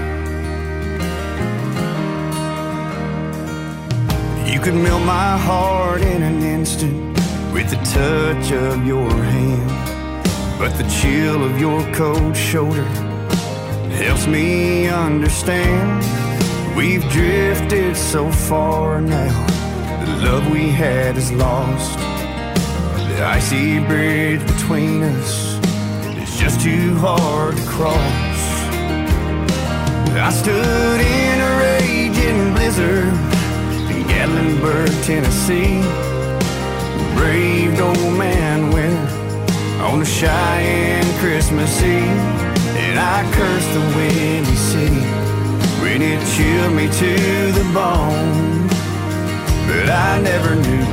You could melt my heart in an instant with the touch of your hand. But the chill of your cold shoulder helps me understand. We've drifted so far now, the love we had is lost. The icy bridge between us is just too hard to cross. I stood in a raging blizzard Gatlinburg, Tennessee, braved old man winter on a Cheyenne Christmas Eve. And I cursed the windy city when it chilled me to the bone. But I never knew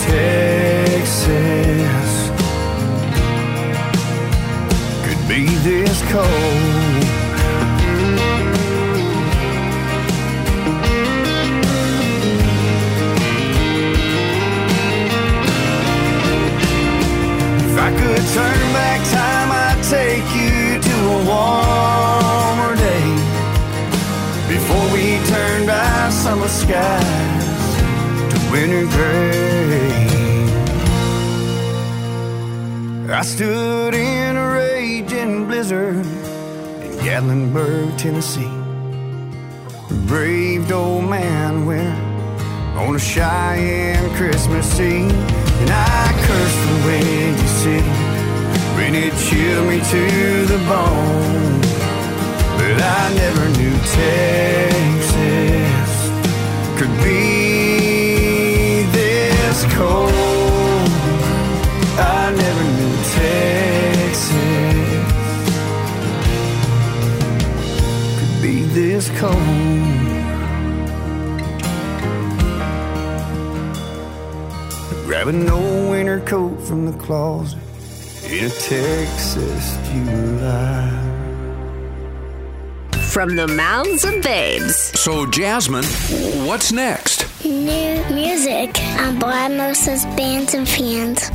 Texas could be this cold. I could turn back time, I'd take you to a warmer day before we turned skies to winter gray. I stood in a raging blizzard in Gatlinburg, Tennessee. Braved old man winter on a Cheyenne Christmas Eve. And I cursed the Windy City when it chilled me to the bone. But I never knew Texas could be this cold. I never knew Texas could be this cold. Grabbing old winter coat from the closet in a Texas July. From the mouths of babes. So, Jasmine, what's next? New music on Brad Mercer's Bands and Fans.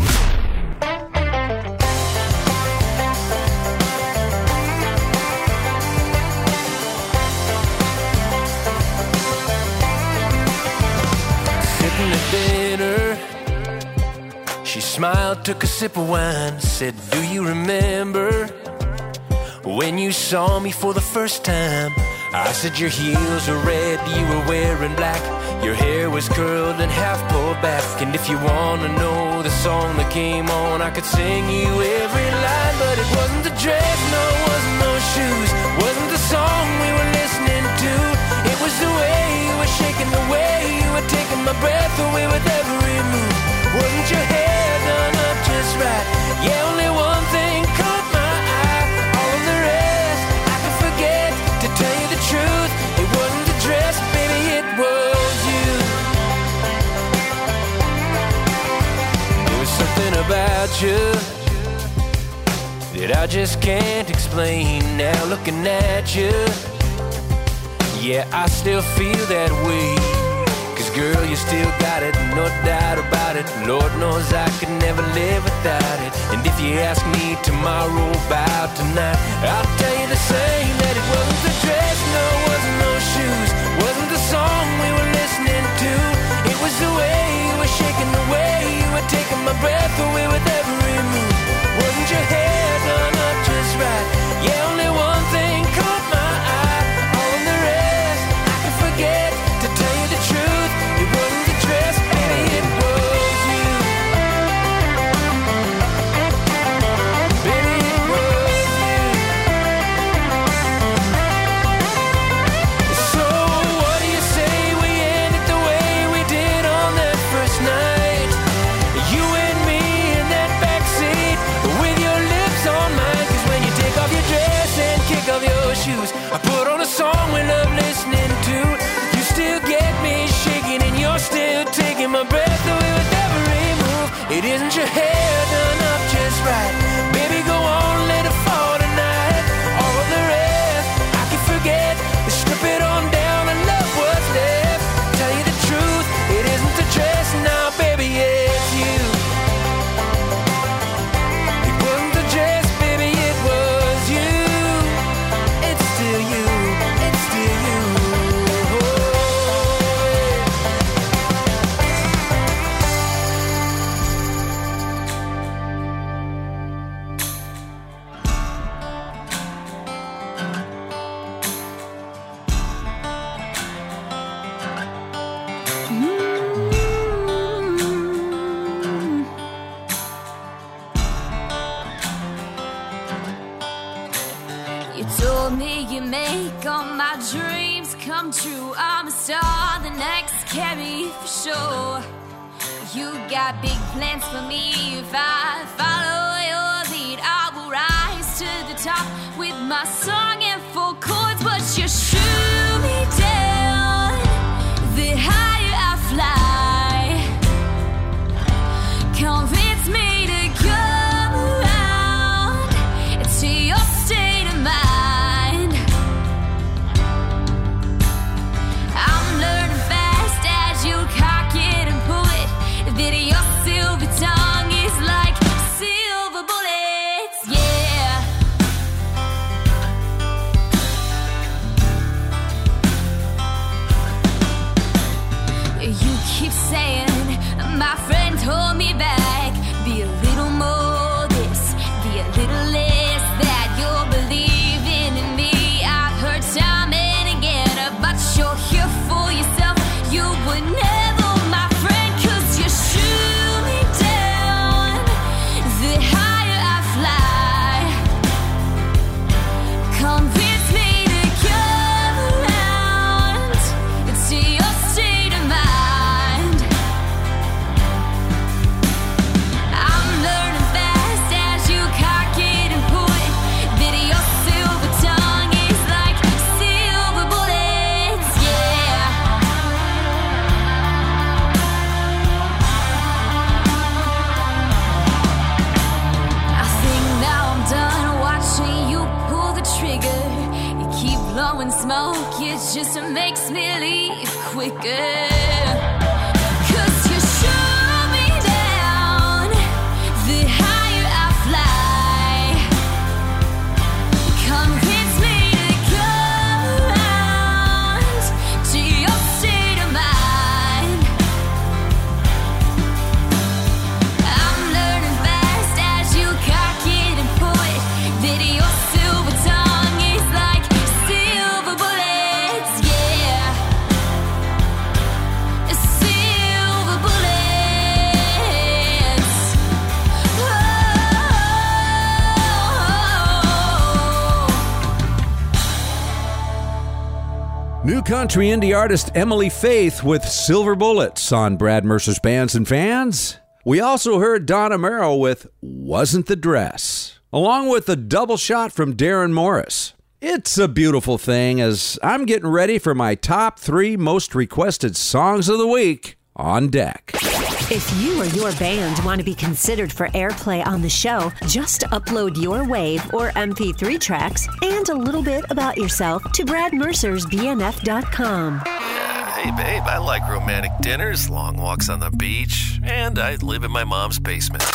Sitting at dinner, she smiled, took a sip of wine, said, "Do you remember when you saw me for the first time?" I said, "Your heels were red, you were wearing black, your hair was curled and half pulled back. And if you wanna know the song that came on, I could sing you every line. But it wasn't the dress, no, it wasn't those shoes, wasn't the song we were listening to. It was the way you were shaking, the way you were taking my breath away with every move. Wasn't your hair done up just right? Yeah, only one thing caught my eye. All of the rest I could forget. To tell you the truth, it wasn't the dress, baby, it was you. There was something about you that I just can't explain. Now looking at you, yeah, I still feel that way. Cause girl, you still got it, no doubt about it. Lord knows I could never live without it. And if you ask me tomorrow about tonight, I'll tell you the same, that it wasn't the dress, no, it wasn't those shoes, wasn't the song we were listening to. It was the way you were shaking, the way you were taking my breath away with every move. Wasn't your hair done up just right? Yeah, only one thing caught my eye. All of the rest I can forget. To tell you the truth, it wasn't the dress, baby, it was you. Baby, it was you. So what do you say we end it the way we did on that first night? You and me in that backseat with your lips on mine. Cause when you take off your dress and kick off your shoes, I put on a song we love listening to. You still get me shaking and you're still taking my breath away with every move. It isn't your hair done up just right. Baby, go on, let it fall tonight. All of the rest I can forget. Strip it on down and love what's left. Tell you the truth, it isn't the dress now, baby, it's you. It wasn't the dress, baby, it was you. It's still you, it's still you. You told me you make all my dreams come true. I'm a star, the next Carrie for sure. You got big plans for me. If I follow your lead, I will rise to the top with my song and full chords. But you shoot me down, the higher I fly. Convince me to go around to your state of mind. I'm learning fast as you cock it and pull it, that your silver tongue is like silver bullets, yeah. it just makes me leave quicker. Cause you shoot me down the higher I fly. Convince me to come round to your state of mind. I'm learning fast as you cock it and point that your silver tongue is like silver bullets, yeah. Silver bullets. Oh. New country indie artist Emily Faith with Silver Bullets on Brad Mercer's Bands and Fans. We also heard Donna Merrill with Wasn't the Dress, along with a double shot from Darren Morris. It's a beautiful thing as I'm getting ready for my top three most requested songs of the week on deck. If you or your band want to be considered for airplay on the show, just upload your WAV or M P three tracks and a little bit about yourself to brad mercers b n f dot com. Hey, babe, I like romantic dinners, long walks on the beach, and I live in my mom's basement.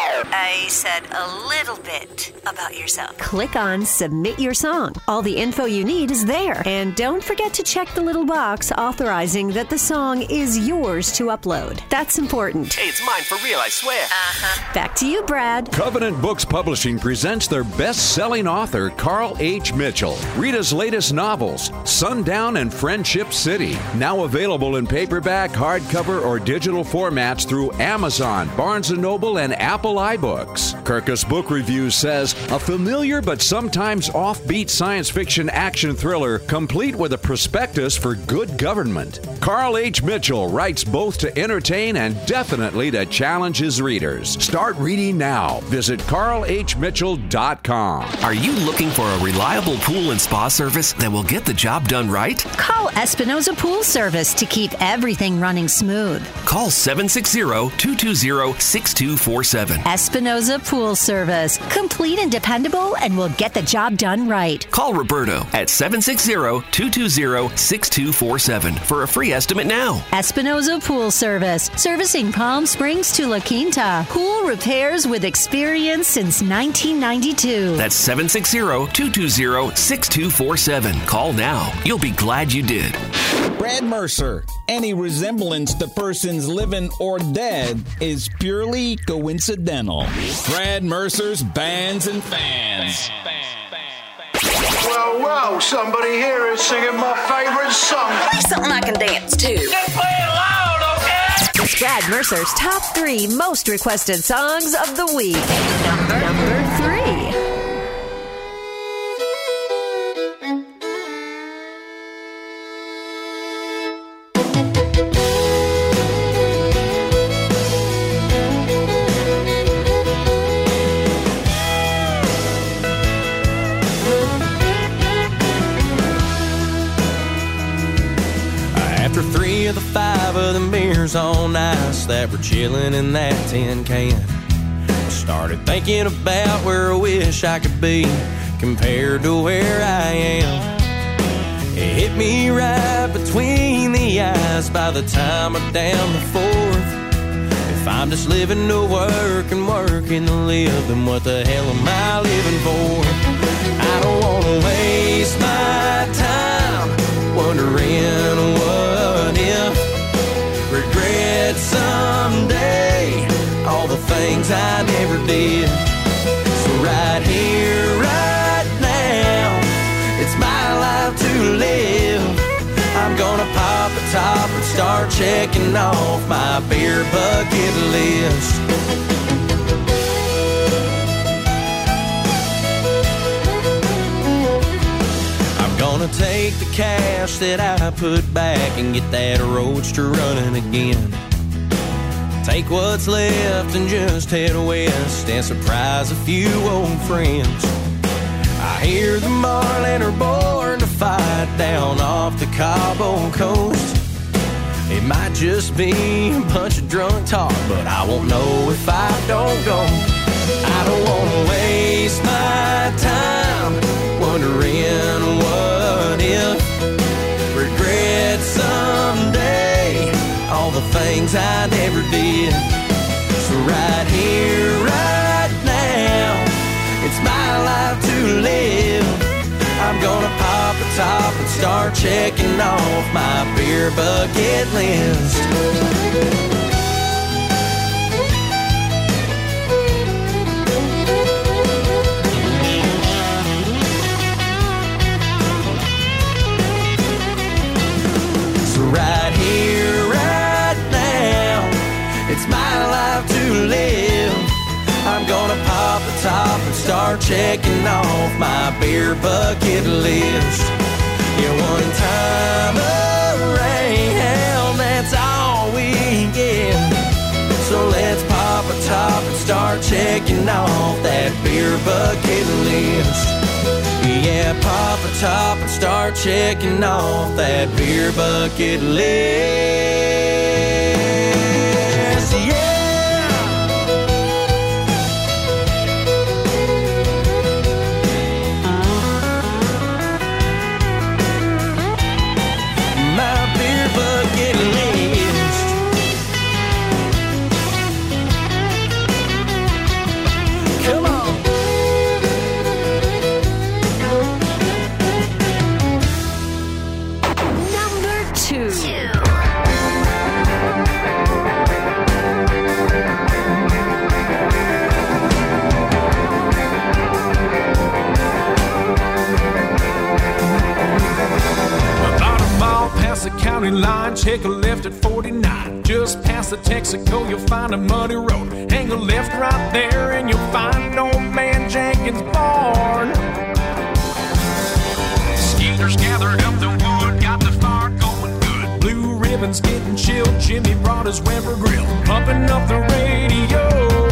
I said a little bit about yourself. Click on Submit Your Song. All the info you need is there. And don't forget to check the little box authorizing that the song is yours to upload. That's important. Hey, it's mine for real, I swear. Uh-huh. Back to you, Brad. Covenant Books Publishing presents their best-selling author, Carl H. Mitchell. Read his latest novels, Sundown and Friendship City. Now available in paperback, hardcover, or digital formats through Amazon, Barnes and Noble, and Apple iBooks. Kirkus Book Review says, a familiar but sometimes offbeat science fiction action thriller complete with a prospectus for good government. Carl H. Mitchell writes both to entertain and definitely to challenge his readers. Start reading now. Visit carl h mitchell dot com. Are you looking for a reliable pool and spa service that will get the job done right? Call Espinoza Pool Service to keep everything running smooth. Call seven six zero, two two zero, six two four seven. Espinoza Pool Service. Complete and dependable and will get the job done right. Call Roberto at seven six zero, two two zero, six two four seven for a free estimate now. Espinoza Pool Service. Servicing Palm Springs to La Quinta. Pool repairs with experience since nineteen ninety-two. That's seven six zero, two two zero, six two four seven. Call now. You'll be glad you did. Brad Mercer. Any resemblance to persons living or dead is purely coincidental. Brad Mercer's Bands and Fans. Whoa, whoa, somebody here is singing my favorite song. Play something I can dance to. Just play it loud, okay? It's Brad Mercer's top three most requested songs of the week. Number, number three. After three of the five of the beers on ice that were chilling in that tin can, I started thinking about where I wish I could be compared to where I am. It hit me right between the eyes by the time I'm down the fourth. If I'm just living to work and working to live, then what the hell am I living for? I don't want to waste my time wondering what if. Regret someday all the things I never did. So right here, right now, it's my life to live. I'm gonna pop a top and start checking off my beer bucket list. Gonna take the cash that I put back and get that roadster running again. Take what's left and just head west and surprise a few old friends. I hear the Marlin are born to fight down off the Cabo coast. It might just be a bunch of drunk talk, but I won't know if I don't go. I don't wanna waste my time wondering what if. never did. So right here, right now, it's my life to live. I'm gonna pop a top and start checking off my beer bucket list. Right here, right now, it's my life to live. I'm gonna pop the top and start checking off my beer bucket list. Yeah, one time around, that's all we get. So let's pop a top and start checking off that beer bucket list. Yeah, pop a top and start checking off that beer bucket list. Yeah! My beer bucket list. Come on. The county line, take a left at forty-nine. Just past the Texaco, you'll find a muddy road. Hang a left right there and you'll find old man Jenkins' barn. Skeeters gathered up the wood, got the fire going good. Blue ribbons getting chilled, Jimmy brought his Weber grill. Pumping up the radio,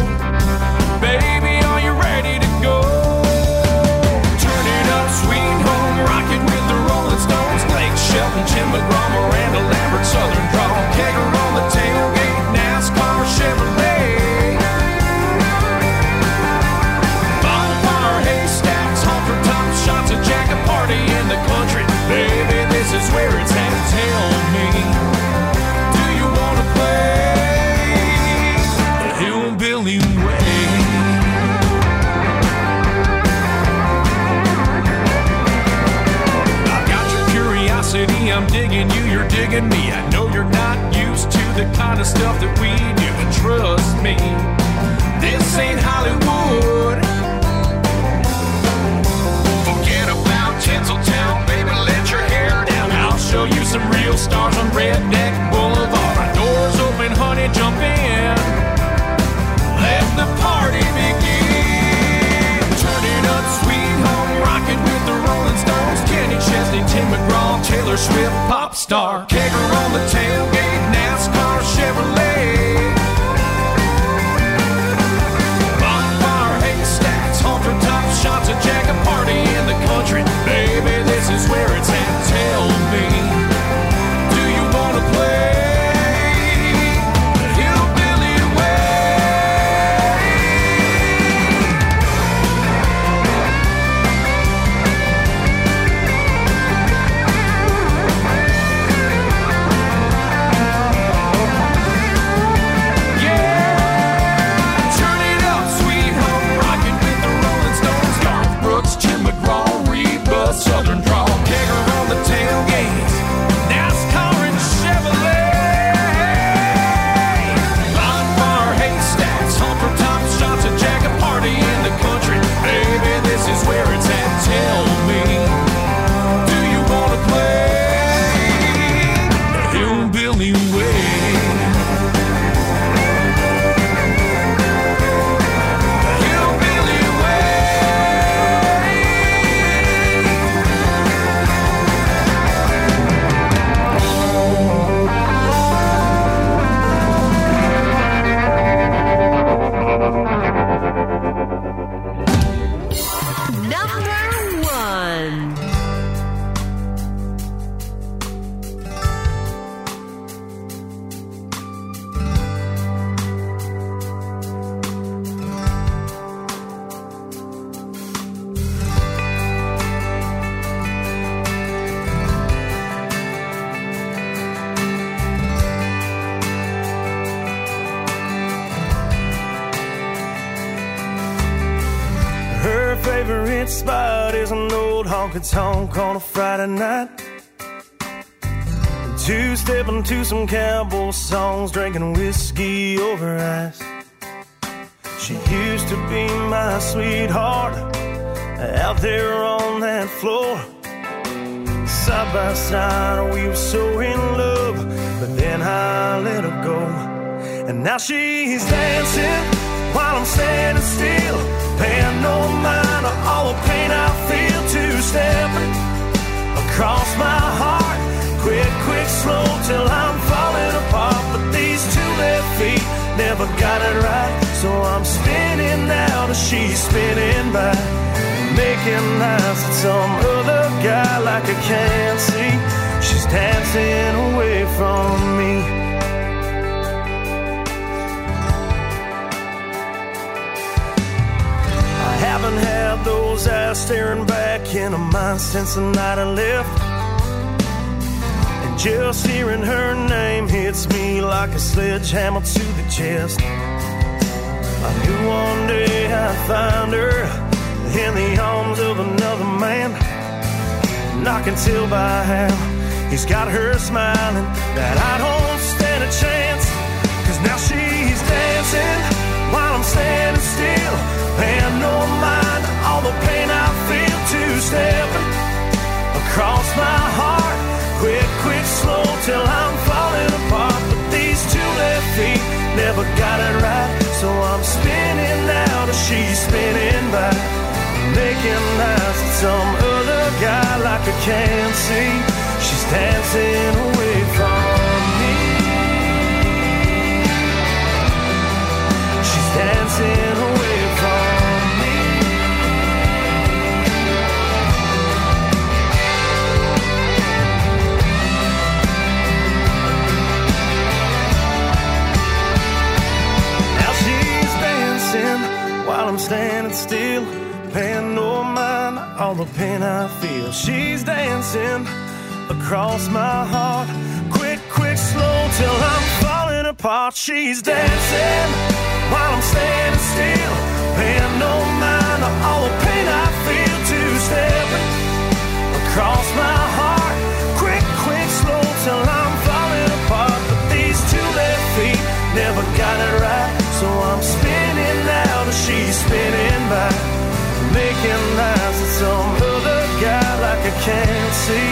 baby, are you ready to go? Turn it up, sweet home, rock it with the Rolling Stones. Blake Shelton, Tim McGraw, Miranda Lambert, Southern Draw, Kegger on the tailgate, NASCAR, Chevrolet. Bonfire, haystacks, Halter top shots, a jack, a party in the country. Baby, this is where it's at. Tell me, do you wanna play the hillbilly way? I'm digging you, you're digging me. I know you're not used to the kind of stuff that we do, but trust me, this ain't Hollywood. Forget about Tinseltown, baby, let your hair down. I'll show you some real stars on Redneck Boulevard. My door's open, honey, jump in. Let the party begin. Turn it up, sweet home, rock it with the Rolling Stones. Kenny Chesney, Tim McGraw, Taylor Swift, pop star, Kegger on the tailgate, NASCAR, Chevrolet. Bonfire, haystacks, Halter top shots, a jack, a party in the country. Baby, this is where it's at. Tell me, do you wanna play the hillbilly way? favorite spot is an old honky tonk on a Friday night. Two-stepping to some cowboy songs, drinking whiskey over ice. She used to be my sweetheart, out there on that floor. Side by side, we were so in love, but then I let her go. And now she's dancing while I'm standing still, paying no mind to all the pain I feel. Two-stepping across my heart, quick, quick, slow, till I'm falling apart. But these two left feet never got it right, so I'm spinning now as she's spinning by, making eyes at some other guy like I can't see. She's dancing away from me. I haven't had those eyes staring back into mine since the night I left. Just hearing her name hits me like a sledgehammer to the chest. I knew one day I'd find her in the arms of another man, and I can tell by how he's got her smiling that I don't stand a chance. Cause now she's dancing while I'm standing still, paying no mind to all the pain I feel. Two-stepping across my heart, quick, quick, slow, till I'm falling apart. But these two left feet never got it right, so I'm spinning now as she's spinning by, making eyes at some other guy like I can't see. She's dancing away from me. She's dancing away from me. While I'm standing still, paying no mind to all the pain I feel. She's dancing across my heart, quick, quick, slow, till I'm falling apart. She's dancing while I'm standing still, paying no mind to all the pain I feel. Two-stepping across my heart, quick, quick, slow, till I'm falling apart. But these two left feet never got it right, so I'm spinning now as she's spinning by, making eyes at some other guy like I can't see.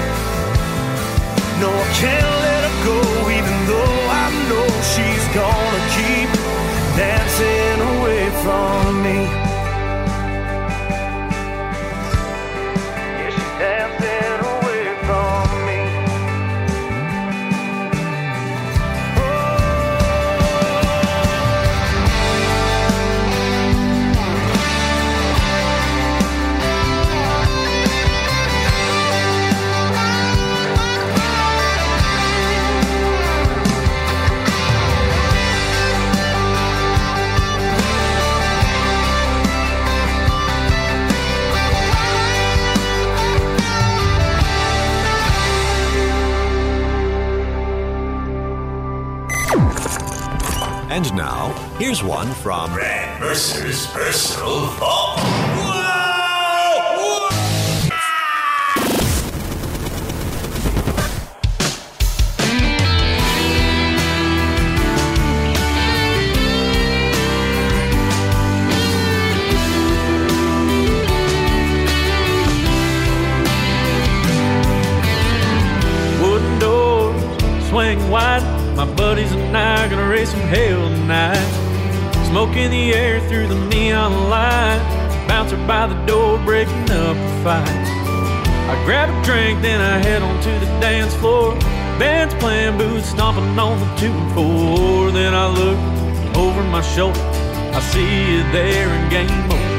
No, I can't let her go, even though I know she's gonna keep dancing away from me. Yeah, she's dancing away from me. And now, here's one from Brad Mercer's personal vault. Wooden doors swing wide. My buddies and I are gonna raise some hell tonight. Smoke in the air through the neon light. Bouncer by the door breaking up the fight. I grab a drink, then I head on to the dance floor. Band's playing, boots stomping on the two and four. Then I look over my shoulder, I see you there and game over.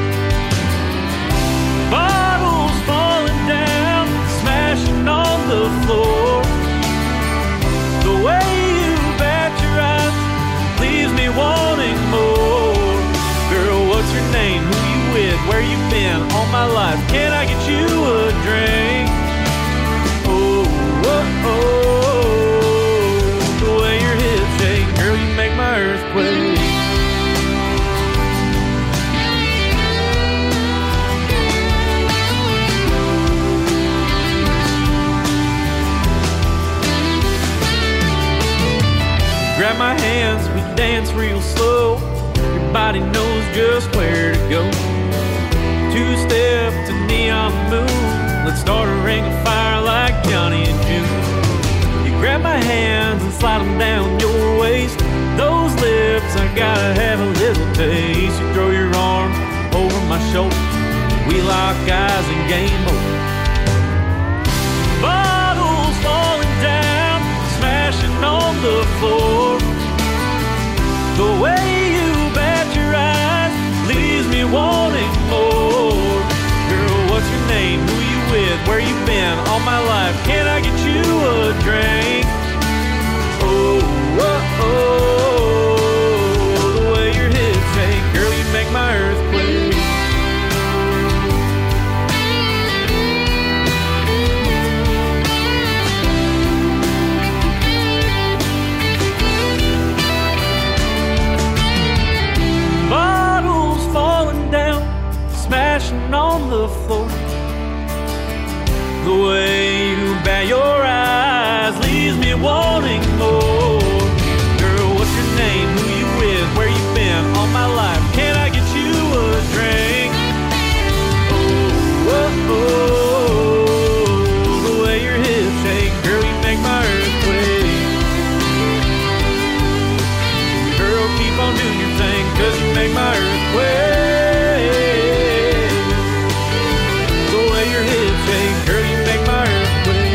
Bottles falling down, smashing on the floor. The way leaves me wanting more. Girl, what's your name? Who you with? Where you been all my life? Can I get you a drink? Oh, oh, oh. The way your hips shake, girl, you make my earthquake. dance real slow. Your body knows just where to go. Two-step to neon moon. Let's start a ring of fire like Johnny and June. You grab my hands and slide them down your waist. Those lips, I gotta have a little taste. You throw your arm over my shoulder. We lock eyes and game over. Bottles falling down, smashing on the floor. The way you bat your eyes leaves me wanting more. Girl, what's your name? Who you with? Where you been all my life? Can I get you a drink? Oh, oh, oh, the way your hips shake, girl, you make my earthquake. Bottles falling down, smashing on the floor. The way you bat your eyes leaves me wanting more. Girl, what's your name? Who you with? Where you been all my life? Can I get you a drink? Oh, oh, oh, the way your hips shake, girl, you make my earthquake. Girl, keep on doing your thing, cause you make my earthquake. The way your hips shake, girl, you make my earthquake.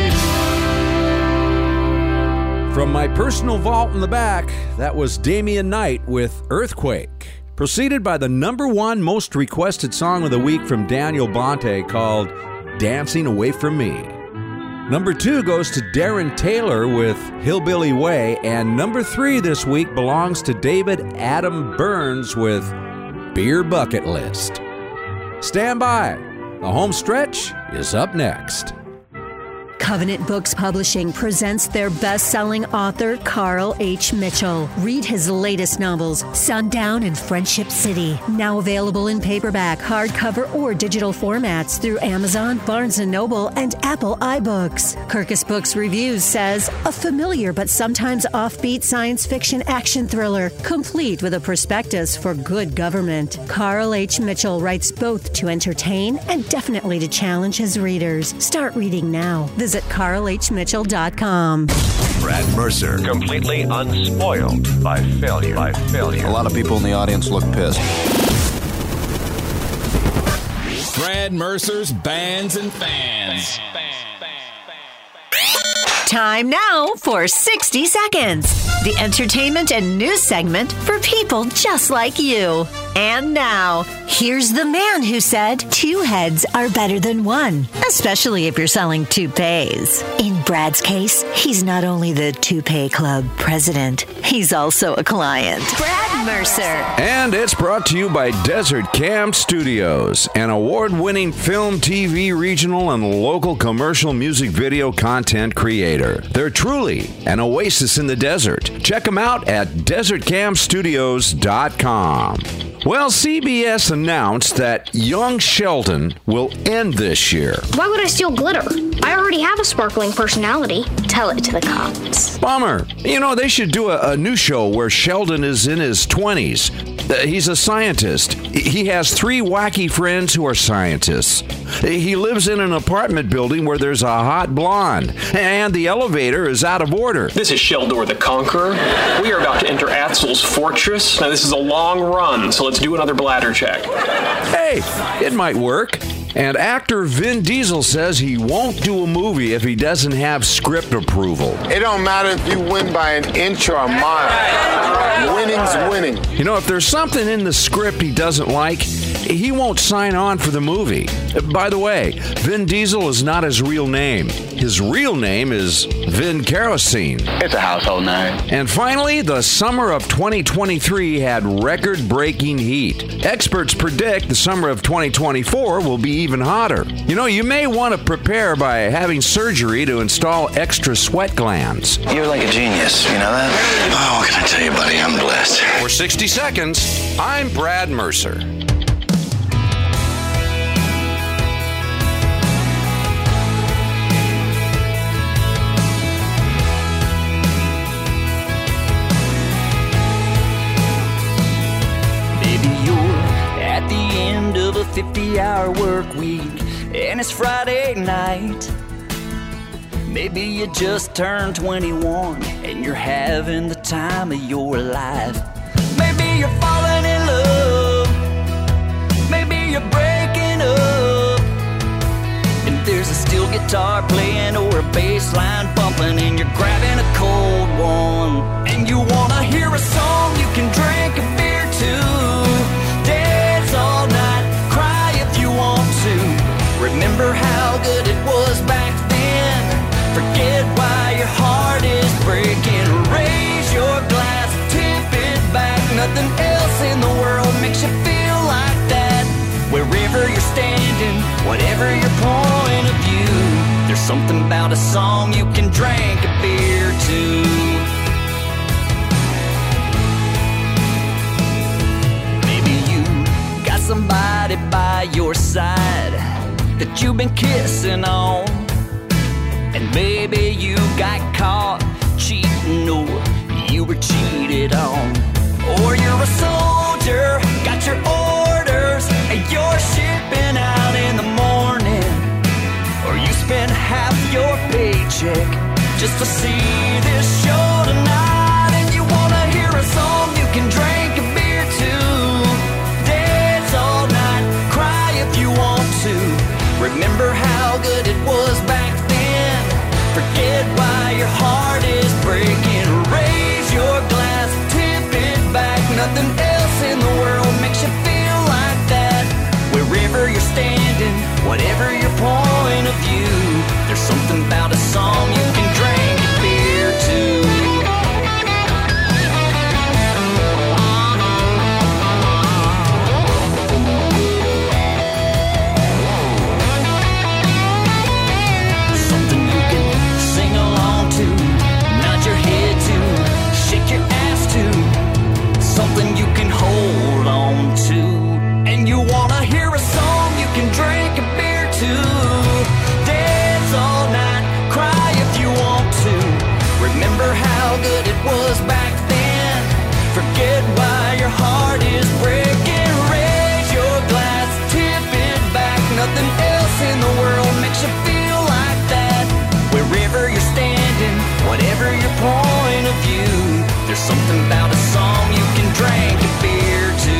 From my personal vault in the back, that was Damian Knight with Earthquake. Preceded by the number one most requested song of the week from Daniel Bonte called Dancing Away From Me. Number two goes to Darren Taylor with Hillbilly Way, and number three this week belongs to David Adam Burns with Beer Bucket List. Stand by. The home stretch is up next. Covenant Books Publishing presents their best-selling author, Carl H. Mitchell. Read his latest novels, Sundown and Friendship City, now available in paperback, hardcover, or digital formats through Amazon, Barnes and Noble, and Apple iBooks. Kirkus Books Reviews says, a familiar but sometimes offbeat science fiction action thriller, complete with a prospectus for good government. Carl H. Mitchell writes both to entertain and definitely to challenge his readers. Start reading now. Visit carl h mitchell dot com. Brad Mercer. Completely unspoiled by failure. By failure. A lot of people in the audience look pissed. Brad Mercer's Bands and Fans. Time now for sixty seconds, the entertainment and news segment for people just like you. And now, here's the man who said two heads are better than one, especially if you're selling toupees. In Brad's case, he's not only the Toupee Club president, he's also a client. Brad Mercer. And it's brought to you by Desert Cam Studios, an award-winning film, T V, regional, and local commercial music video content creator. They're truly an oasis in the desert. Check them out at desert cam studios dot com. Well, C B S announced that Young Sheldon will end this year. Why would I steal glitter? I already have a sparkling personality. Tell it to the cops. Bummer. You know, they should do a, a new show where Sheldon is in his twenties. Uh, he's a scientist. He has three wacky friends who are scientists. He lives in an apartment building where there's a hot blonde, and the elevator is out of order. This is Sheldor the Conqueror. We are about to enter Atzel's fortress. Now, this is a long run, so let's do another bladder check. Hey, it might work. And actor Vin Diesel says he won't do a movie if he doesn't have script approval. It don't matter if you win by an inch or a mile. Winning's winning. You know, if there's something in the script he doesn't like, he won't sign on for the movie. By the way, Vin Diesel is not his real name. His real name is Vin Kerosene. It's a household name. And finally, the summer of twenty twenty-three had record-breaking heat. Experts predict the summer of twenty twenty-four will be even hotter. You know, you may want to prepare by having surgery to install extra sweat glands. You're like a genius, you know that? Oh, what can I tell you, buddy? I'm blessed. For sixty seconds, I'm Brad Mercer. fifty-hour work week, and it's Friday night. Maybe you just turned twenty-one, and you're having the time of your life. Maybe you're falling in love, maybe you're breaking up, and there's a steel guitar playing or a bass line bumping, and you're grabbing a cold one, and you wanna hear a song you can drink a beer to, dance all night, cry if you want to, remember how good it was back then, forget why your heart is breaking, raise your glass, tip it back, nothing else in the world makes you feel like that, wherever you're standing, whatever your point of view, there's something about a song you can drink a beer to. Maybe you got somebody by your side that you've been kissing on, and maybe you got caught cheating or you were cheated on, or you're a soldier, got your orders, and you're shipping out in the morning, or you spend half your paycheck just to see this show tonight, and you wanna hear a song you can drink a beer to, dance all night, cry if you want to, remember how good it was back then, forget why your heart is breaking, raise your glass, tip it back, nothing else in the world makes you feel like that, wherever you're standing, whatever your point of view, there's something about a song you can drink a beer to. Something you can sing along to, nod your head to, shake your ass to, something you can hold on to, and you wanna hear a song you can drink a beer to, dance all night, cry if you want to, remember how good it was back then, forget why your heart is breaking, raise your glass, tip it back, nothing else in the world makes you feel like that, wherever you're standing, whatever your point of view, there's something about a song you can drink a beer to.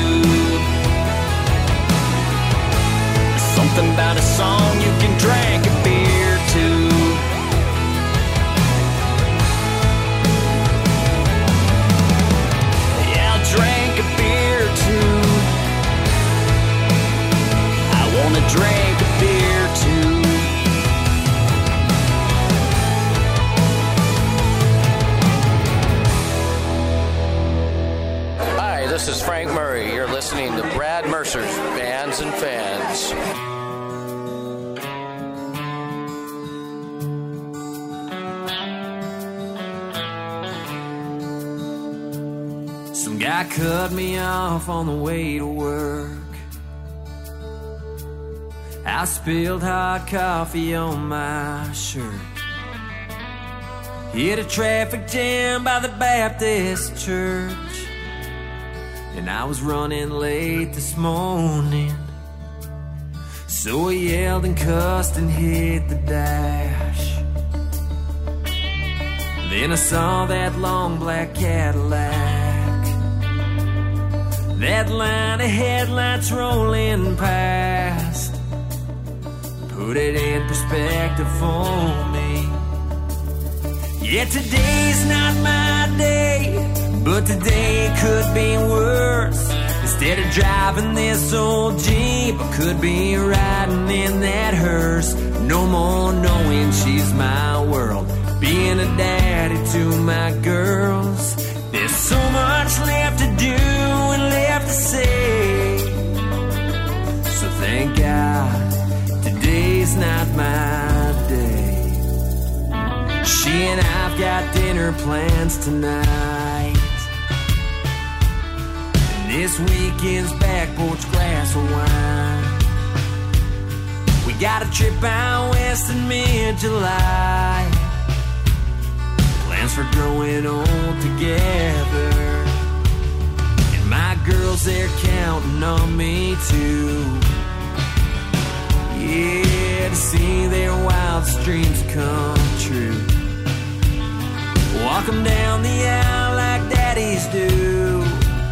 There's something about a song you can drink a beer to. Yeah, I'll drink a beer too. I wanna drink a beer too. This is Frank Murray. You're listening to Brad Mercer's Bands and Fans. Some guy cut me off on the way to work. I spilled hot coffee on my shirt. Hit a traffic jam by the Baptist church. And I was running late this morning, so I yelled and cussed and hit the dash. Then I saw that long black Cadillac, that line of headlights rolling past, put it in perspective for me. Yeah, today's not my day, but today could be worse. Instead of driving this old Jeep, I could be riding in that hearse. No more knowing she's my world, being a daddy to my girls. There's so much left to do and left to say, so thank God today's not my day. She and I've got dinner plans tonight, and this weekend's back porch glass of wine. We got a trip out west in mid-July, plans for growing old together, and my girls, they're counting on me too. Yeah, to see their wildest dreams come true. Walk them down the aisle like daddies do.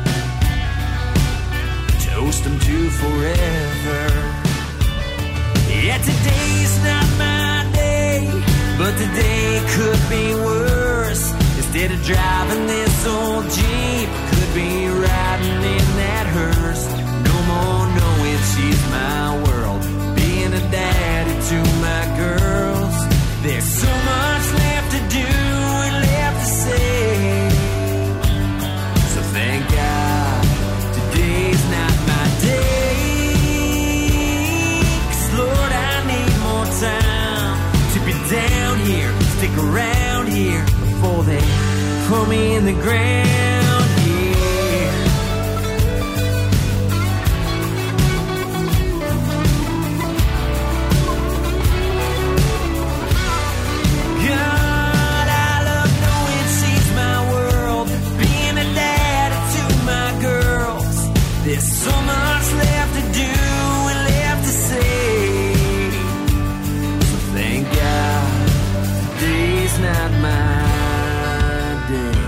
Toast them to forever. Yeah, today's not my day, but today could be worse. Instead of driving this old Jeep, could be riding in that hearse. No more knowing she's my world, being a daddy to my girls. There's so much left to do and left to say. So thank God today's not my day. 'Cause Lord, I need more time to be down here, stick around here before they put me in the ground. Yeah. God, I love knowing she's my world, being a dad to my girls. There's so much left to do and left to say. So thank God today's not my day.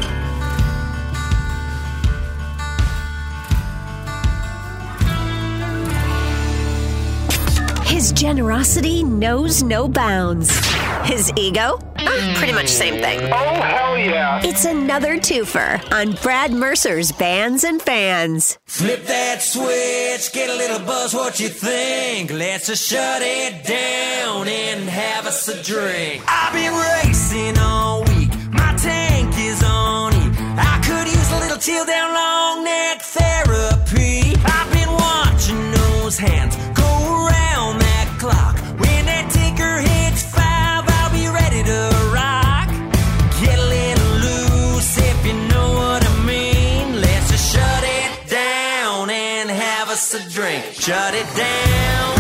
His generosity knows no bounds. His ego? Uh, pretty much same thing. Oh, hell yeah. It's another twofer on Brad Mercer's Bands and Fans. Flip that switch, get a little buzz, what you think? Let's just shut it down and have us a drink. I've been racing all week, my tank is on E. I could use a little chill down long neck therapy. I've been watching those hands go around that clock. When that ticker hits five, I'll be ready to rock. Get a little loose if you know what I mean. Let's just shut it down and have us a drink. Shut it down.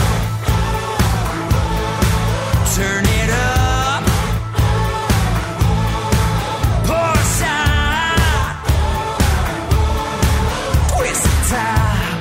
Turn it up. Pour a shot. Twist the top.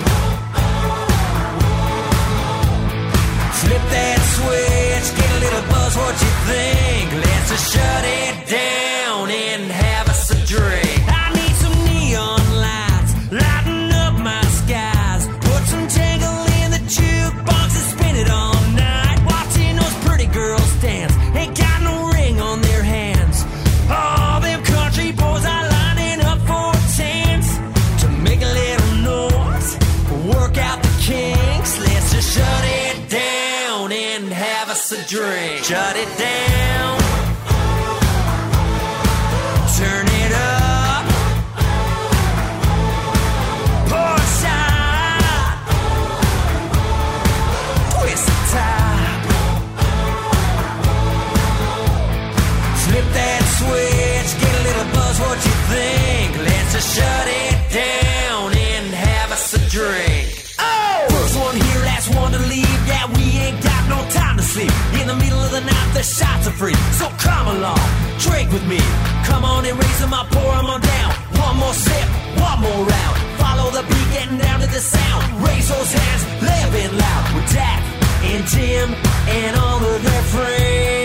Flip that switch, get a little buzz, what you think? Let's just shut it down and have us a drink. I need some neon lights, lighten up my skies. Put some tangle in the jukebox and spin it all night. Watching those pretty girls dance, ain't got no ring on their hands. All them country boys are lining up for a chance to make a little noise, work out the kinks. Let's just shut it down and have us a drink. Shut it down. Turn it up. Pour a shot. Twist the top. Flip that switch, get a little buzz, what you think? Let's just shut it down and have us a drink. Oh! First one here, last one to leave. Yeah, we ain't got no time to sleep. In the middle of the night, the shots are free. So come along, drink with me. Come on and raise them up, pour them on down. One more sip, one more round. Follow the beat, getting down to the sound. Raise those hands, living loud. With Dak and Jim and all of their friends.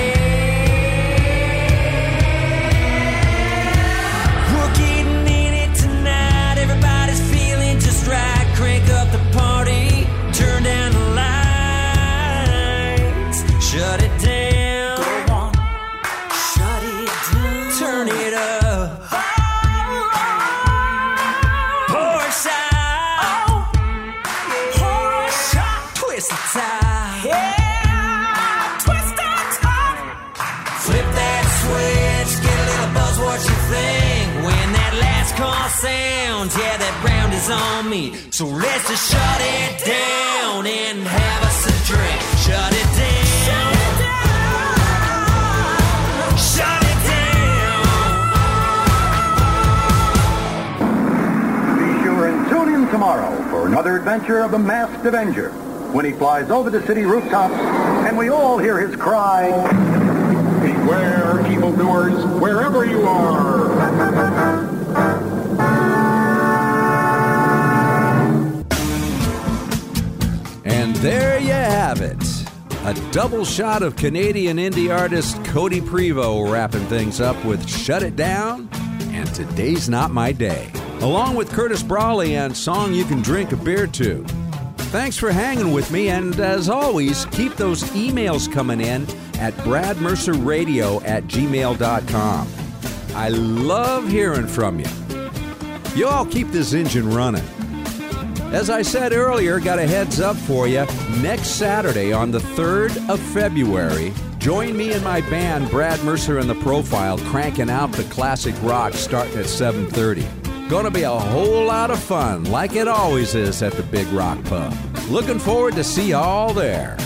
We're getting in it tonight. Everybody's feeling just right. Crank up the party, turn down the lights. Shut it down. Go on. Shut it down. Turn it up. Pour a shot. Pour a shot. Twist the top. Yeah. Twist the top. Flip that switch. Get a little buzz. What you think? When that last call sounds, yeah, that round is on me. So let's just shut it down and have us a drink. Shut it down. Shut it down. Shut it down. Be sure and tune in tomorrow for another adventure of the Masked Avenger when he flies over the city rooftops and we all hear his cry, "Beware, evildoers, wherever you are." And there you have have it. A double shot of Canadian indie artist Cody Prevost wrapping things up with Shut It Down and Today's Not My Day, along with Curtis Brawley and Song You Can Drink a Beer To. Thanks for hanging with me, and as always, keep those emails coming in at brad mercer radio at gmail dot com. I love hearing from you. You all keep this engine running. As I said earlier, got a heads up for you. Next Saturday on the third of February, join me and my band, Brad Mercer and the Profile, cranking out the classic rock starting at seven thirty. Gonna be a whole lot of fun, like it always is at the Big Rock Pub. Looking forward to see you all there.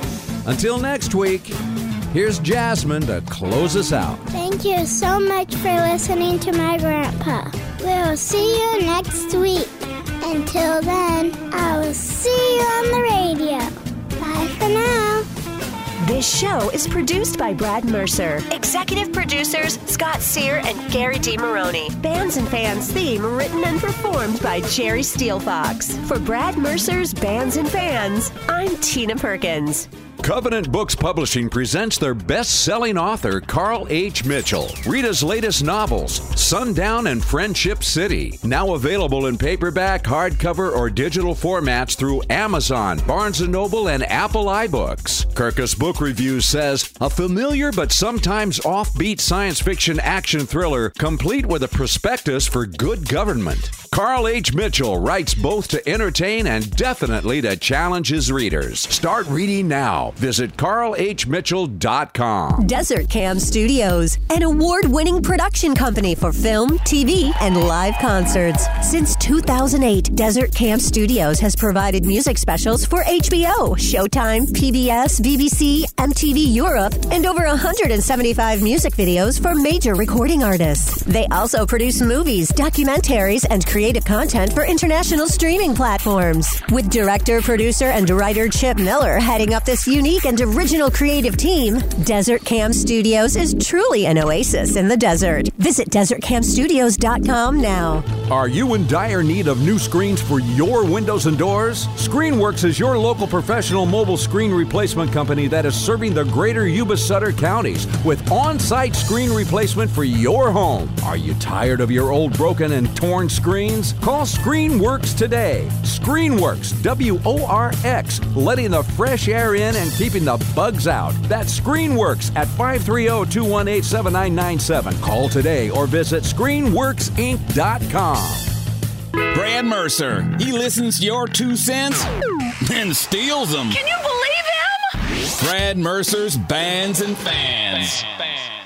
Until next week, here's Jasmine to close us out. Thank you so much for listening to my grandpa. We'll see you next week. Until then, I will see you on the radio. Bye for now. This show is produced by Brad Mercer. Executive producers Scott Sear and Gary D. Maroney. Bands and Fans theme written and performed by Jerry Steelfox. For Brad Mercer's Bands and Fans, I'm Tina Perkins. Covenant Books Publishing presents their best-selling author, Carl H. Mitchell. Read his latest novels, Sundown and Friendship City. Now available in paperback, hardcover, or digital formats through Amazon, Barnes and Noble, and Apple iBooks. Kirkus Book Reviews says, a familiar but sometimes offbeat science fiction action thriller, complete with a prospectus for good government. Carl H. Mitchell writes both to entertain and definitely to challenge his readers. Start reading now. Visit carl h mitchell dot com. Desert Cam Studios, an award-winning production company for film, T V, and live concerts. Since two thousand eight, Desert Cam Studios has provided music specials for H B O, Showtime, P B S, B B C, M T V Europe, and over one hundred seventy-five music videos for major recording artists. They also produce movies, documentaries, and creative content for international streaming platforms. With director, producer, and writer Chip Miller heading up this unique and original creative team, Desert Cam Studios is truly an oasis in the desert. Visit desert cam studios dot com now. Are you in dire need of new screens for your windows and doors? ScreenWorks is your local professional mobile screen replacement company that is serving the greater Yuba Sutter counties with on-site screen replacement for your home. Are you tired of your old broken and torn screens? Call ScreenWorks today. ScreenWorks, W O R X, letting the fresh air in and keeping the bugs out. That's ScreenWorks at five three zero, two one eight, seven nine nine seven. Call today or visit screen works inc dot com. Brad Mercer, he listens to your two cents and steals them. Can you believe him? Brad Mercer's Bands and Fans.